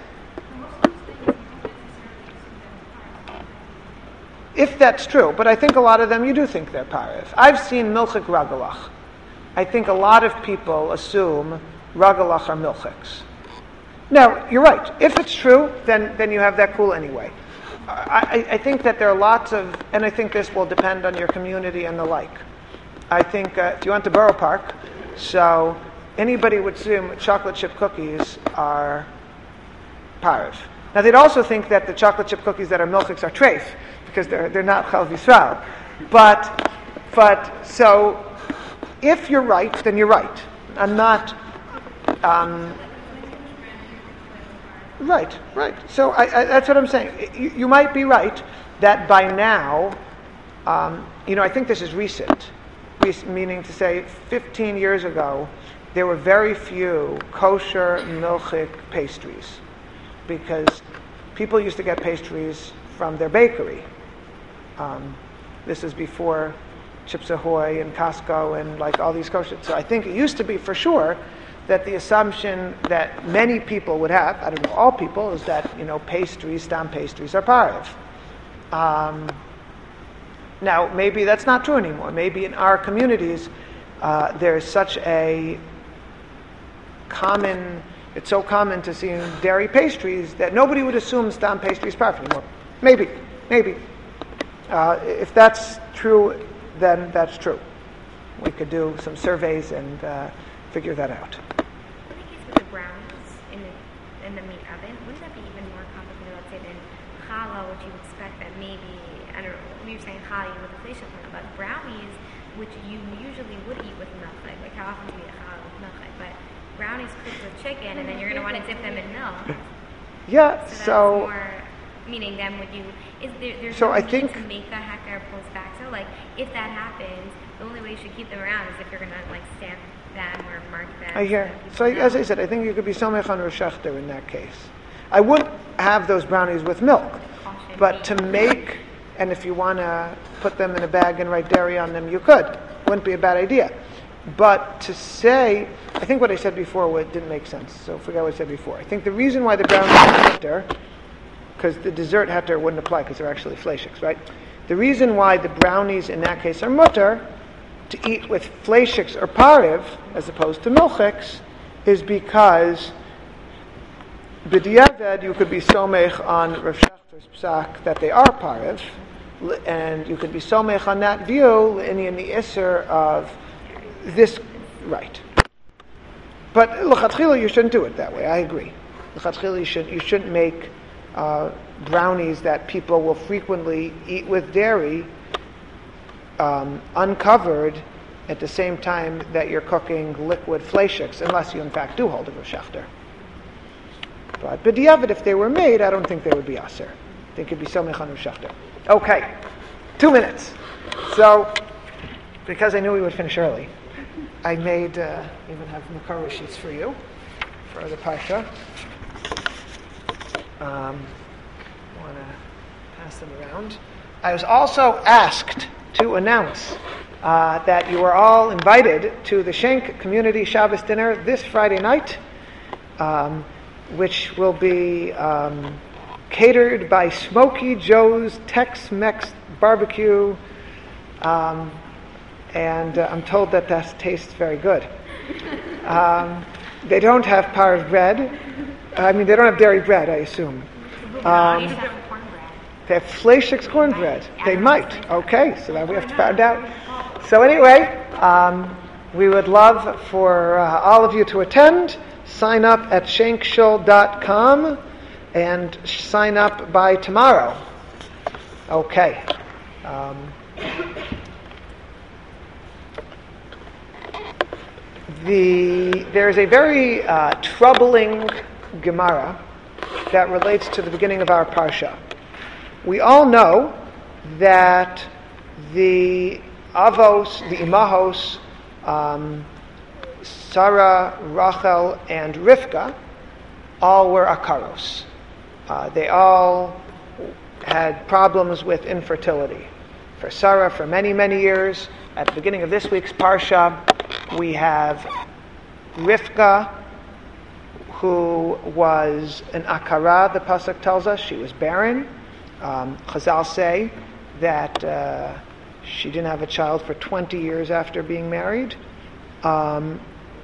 Speaker 1: If that's true, but I think a lot of them you do think they're parav. I've seen milchik ragalach. I think a lot of people assume ragalach are milchiks. Now, you're right. If it's true, then you have that cool anyway. I think that there are lots of, and I think this will depend on your community and the like. I think if you went to Borough Park, so anybody would assume chocolate chip cookies are parav. Now they'd also think that the chocolate chip cookies that are milchiks are treif, because they're not chal v'Yisrael. But so if you're right, then you're right. I'm not right. So that's what I'm saying. You might be right that by now, I think this is recent, meaning to say 15 years ago, there were very few kosher milchik pastries because people used to get pastries from their bakery. This is before Chips Ahoy and Costco and like all these kosher. So I think it used to be for sure that the assumption that many people would have, I don't know, all people, is that, pastries, stam pastries are parav. Now, maybe that's not true anymore. Maybe in our communities, there's such a it's so common to see dairy pastries that nobody would assume stam pastries parav anymore. Maybe. If that's true, then that's true. We could do some surveys and figure that out.
Speaker 2: In the case with the brownies in the meat oven, wouldn't that be even more complicated, let's say, than challah, which you expect that maybe, I don't know, we were saying challah with the fleishik, but brownies, which you usually would eat with milchik, like how often do you eat challah with milchik, but brownies cooked with chicken, and then you're going to want to dip them in milk.
Speaker 1: Yeah,
Speaker 2: so more, meaning then would you, there's
Speaker 1: so
Speaker 2: no
Speaker 1: I
Speaker 2: need
Speaker 1: think
Speaker 2: to make a hecker post facto, like if that happens, the only way you should keep them around is if you're going to like stamp them or mark them.
Speaker 1: I hear. So as I said, I think you could be somech on Rosh Hashanah in that case. I wouldn't have those brownies with milk. But to make, and if you want to put them in a bag and write dairy on them, you could. Wouldn't be a bad idea. But to say, I think what I said before didn't make sense, so forget what I said before. I think the reason why the brownies are mutter, because the dessert heter wouldn't apply because they're actually fleishiks, right? The reason why the brownies in that case are mutter, to eat with fleishiks or pariv, as opposed to milchiks, is because b'diavad you could be somech on Rav Shechter's psak that they are pariv, and you could be somech on that view in the isser of this, right. But l'chatchila you shouldn't do it that way, I agree. L'chatchila you shouldn't make brownies that people will frequently eat with dairy uncovered at the same time that you're cooking liquid fleishiks, unless you in fact do hold a Rav Shechter. But b'diavad, if they were made, I don't think they would be aser. I think it'd be somech on Rav Shechter. Okay, 2 minutes. So, because I knew we would finish early, I made, even have Makara sheets for you, for the Parsha. Want to pass them around. I was also asked to announce that you are all invited to the Shenk Community Shabbos Dinner this Friday night, which will be catered by Smokey Joe's Tex-Mex Barbecue, and I'm told that tastes very good. They don't have parv bread. I mean, they don't have dairy bread, I assume. They have fleishiks cornbread. They might. Okay, so now we have to find out. So anyway, we would love for all of you to attend. Sign up at shankshul.com and sign up by tomorrow. Okay. There's a very troubling Gemara that relates to the beginning of our Parsha. We all know that the avos, the imahos, Sarah, Rachel, and Rivka, all were akaros. They all had problems with infertility. For Sarah, for many, many years. At the beginning of this week's Parsha, we have Rivka, who was an akara, the pasuk tells us. She was barren. Chazal say that she didn't have a child for 20 years after being married. And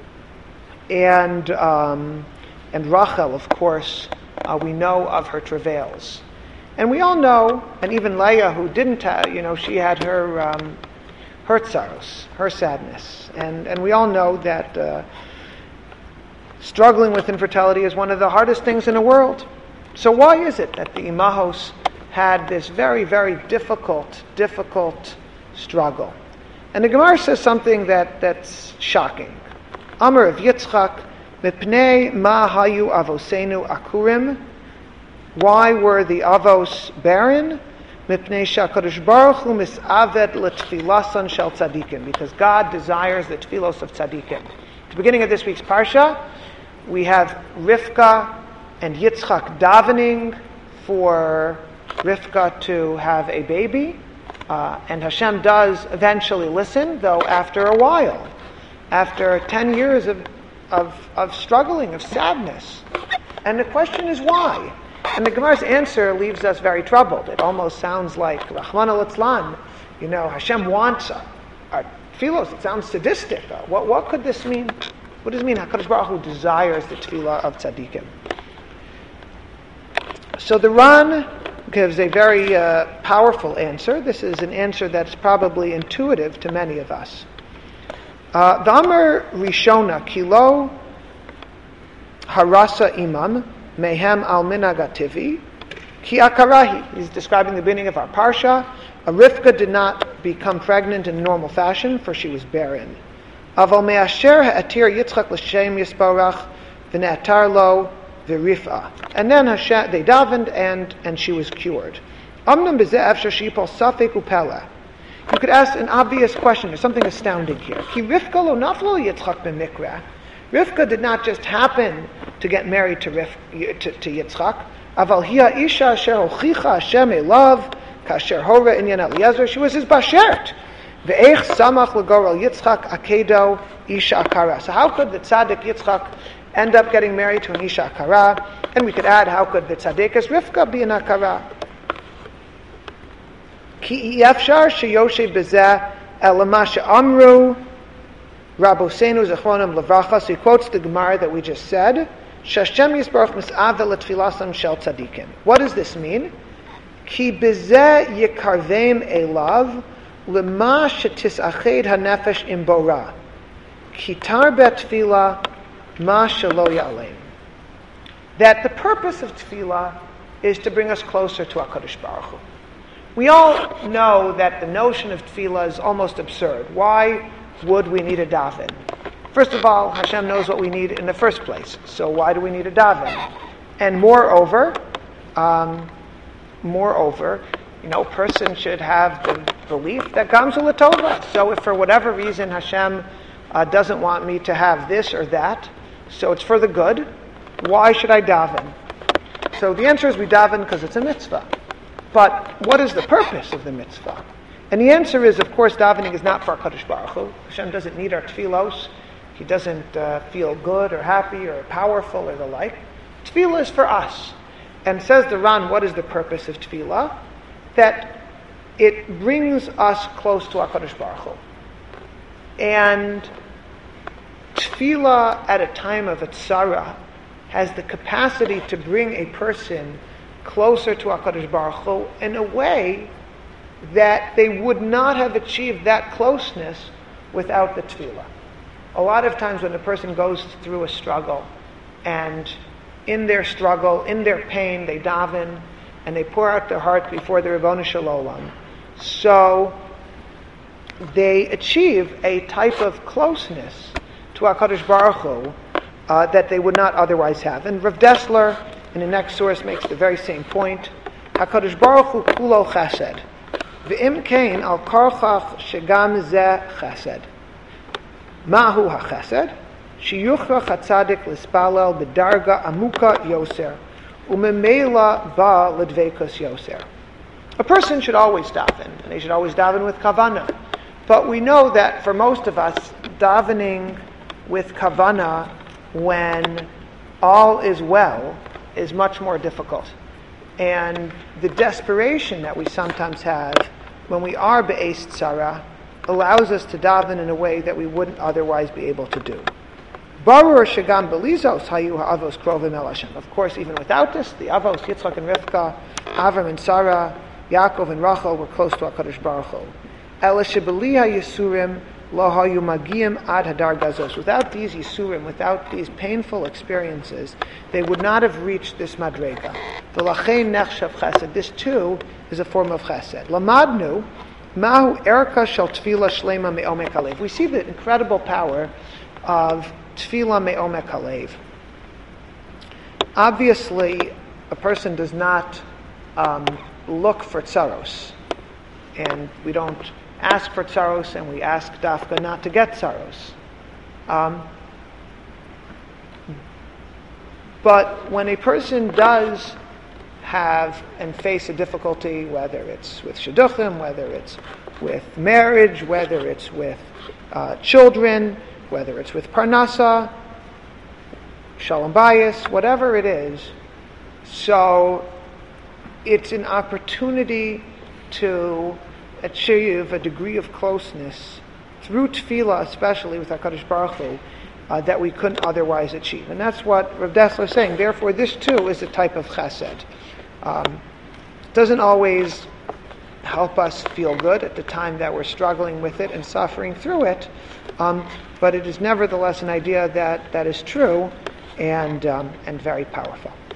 Speaker 1: Rachel, of course, we know of her travails. And we all know, and even Leah, who didn't have, she had her tsaros, her sadness. And we all know that struggling with infertility is one of the hardest things in the world. So why is it that the imahos had this very, very difficult struggle? And the Gemara says something that's shocking. Amar of Yitzchak, Mipnei ma hayu avosenu akurim. Why were the avos barren? Mipnei shakadosh baruch hu misaved letfilasan shel tzadikim. Because God desires the tfilos of tzadikim. At the beginning of this week's parsha, we have Rivka and Yitzchak davening for Rivka to have a baby, and Hashem does eventually listen, though after a while, after 10 years of struggling, of sadness. And the question is why? And the Gemara's answer leaves us very troubled. It almost sounds like Rahman al-Itzlan, Hashem wants our tefillos. It sounds sadistic. What could this mean? What does it mean HaKadosh Baruch Hu desires the tefillah of tzaddikim? So the Ran gives a very powerful answer. This is an answer that's probably intuitive to many of us. The Amar Rishona Kilo Harasa Imam Mehem Al Minagativi Ki Akarahi. He's describing the beginning of our parsha. Rivka did not become pregnant in normal fashion, for she was barren. Aval me'asher ha'atir Yitzchak l'shem yisparach v'ne'atar lo v'rifa. And then they davened and she was cured. Amnam b'zeh efshar she'ipol safek upela. You could ask an obvious question. There's something astounding here. Ki Rivka lo naflo Yitzchak b'mikra. Rivka did not just happen to get married to Yitzchak. Aval hiya isha asher hochicha Hashem elav kasher hora inyan Eliezer. She was his bashert. Ve'ech samach legorel Yitzchak akedo isha akara. So how could the tzaddik Yitzchak end up getting married to an isha akara? And we could add, how could the tzaddikas Rivka be an akara? Ki yafshar sheyoshe bezeh elama she'amru Rabosenu Zechronim Levracha. So he quotes the Gemara that we just said. Shashem Yisbarach Mis'avel Tfilasam Shel Tzadikim. What does this mean? Ki bezeh yikarvem elav lema shetisached hanefesh imbora. Ki tarbe tefila ma shelo ya'aleim. That the purpose of tefillah is to bring us closer to HaKadosh Baruch Hu. We all know that the notion of tefillah is almost absurd. Why would we need a daven? First of all, Hashem knows what we need in the first place. So why do we need a daven? And moreover, a person should have the belief that Gamzu L'Tova. So if for whatever reason Hashem doesn't want me to have this or that, so it's for the good, why should I daven? So the answer is we daven because it's a mitzvah. But what is the purpose of the mitzvah? And the answer is, of course, davening is not for HaKadosh Baruch Hu. Hashem doesn't need our tefillos. He doesn't feel good or happy or powerful or the like. Tefillah is for us. And says the Ran, what is the purpose of tefillah? That it brings us close to HaKadosh Baruch Hu. And tefillah at a time of tzara has the capacity to bring a person closer to HaKadosh Baruch Hu in a way that they would not have achieved that closeness without the tefillah. A lot of times when a person goes through a struggle, and in their struggle, in their pain, they daven, and they pour out their heart before the Ribono Shel Olam, so they achieve a type of closeness to HaKadosh Baruch Hu that they would not otherwise have. And Rav Dessler, in the next source, makes the very same point. HaKadosh Baruch Hu kulo chesed. V'im kein al karchach shegam zeh chesed. Mahu ha-chesed? Sheyuchrach ha-tzadik lispalel b'darga amuka yoser. Umemela ba ledvekos yoser. A person should always daven, and they should always daven with kavana. But we know that for most of us, davening with kavana when all is well is much more difficult. And the desperation that we sometimes have when we are be'ez tzara allows us to daven in a way that we wouldn't otherwise be able to do. Barur shegam belizos hayu ha'avos krovim el Hashem. Of course, even without this, the avos, Yitzchak and Rivka, Avram and Sarah, Yaakov and Rachel were close to HaKadosh Baruch Hu. Ela shebeli ha'yisurim lo hayu magiyim ad hadar gazos. Without these yisurim, without these painful experiences, they would not have reached this madrega. V'lachein nechshav chesed. This too is a form of chesed. Lamadnu mahu erka shel tefillah shlema me'omek halev. We see the incredible power of tefillah me'omek halev. Obviously, a person does not look for tsaros, and we don't ask for tsaros, and we ask dafka not to get tsaros. But when a person does have and face a difficulty, whether it's with shidduchim, whether it's with marriage, whether it's with children, whether it's with parnasa, shalom bayis, whatever it is, so it's an opportunity to achieve a degree of closeness through tefillah, especially with HaKadosh Baruch Hu, that we couldn't otherwise achieve. And that's what Rav Dessler is saying. Therefore, this too is a type of chesed. Doesn't always help us feel good at the time that we're struggling with it and suffering through it, but it is nevertheless an idea that is true and very powerful.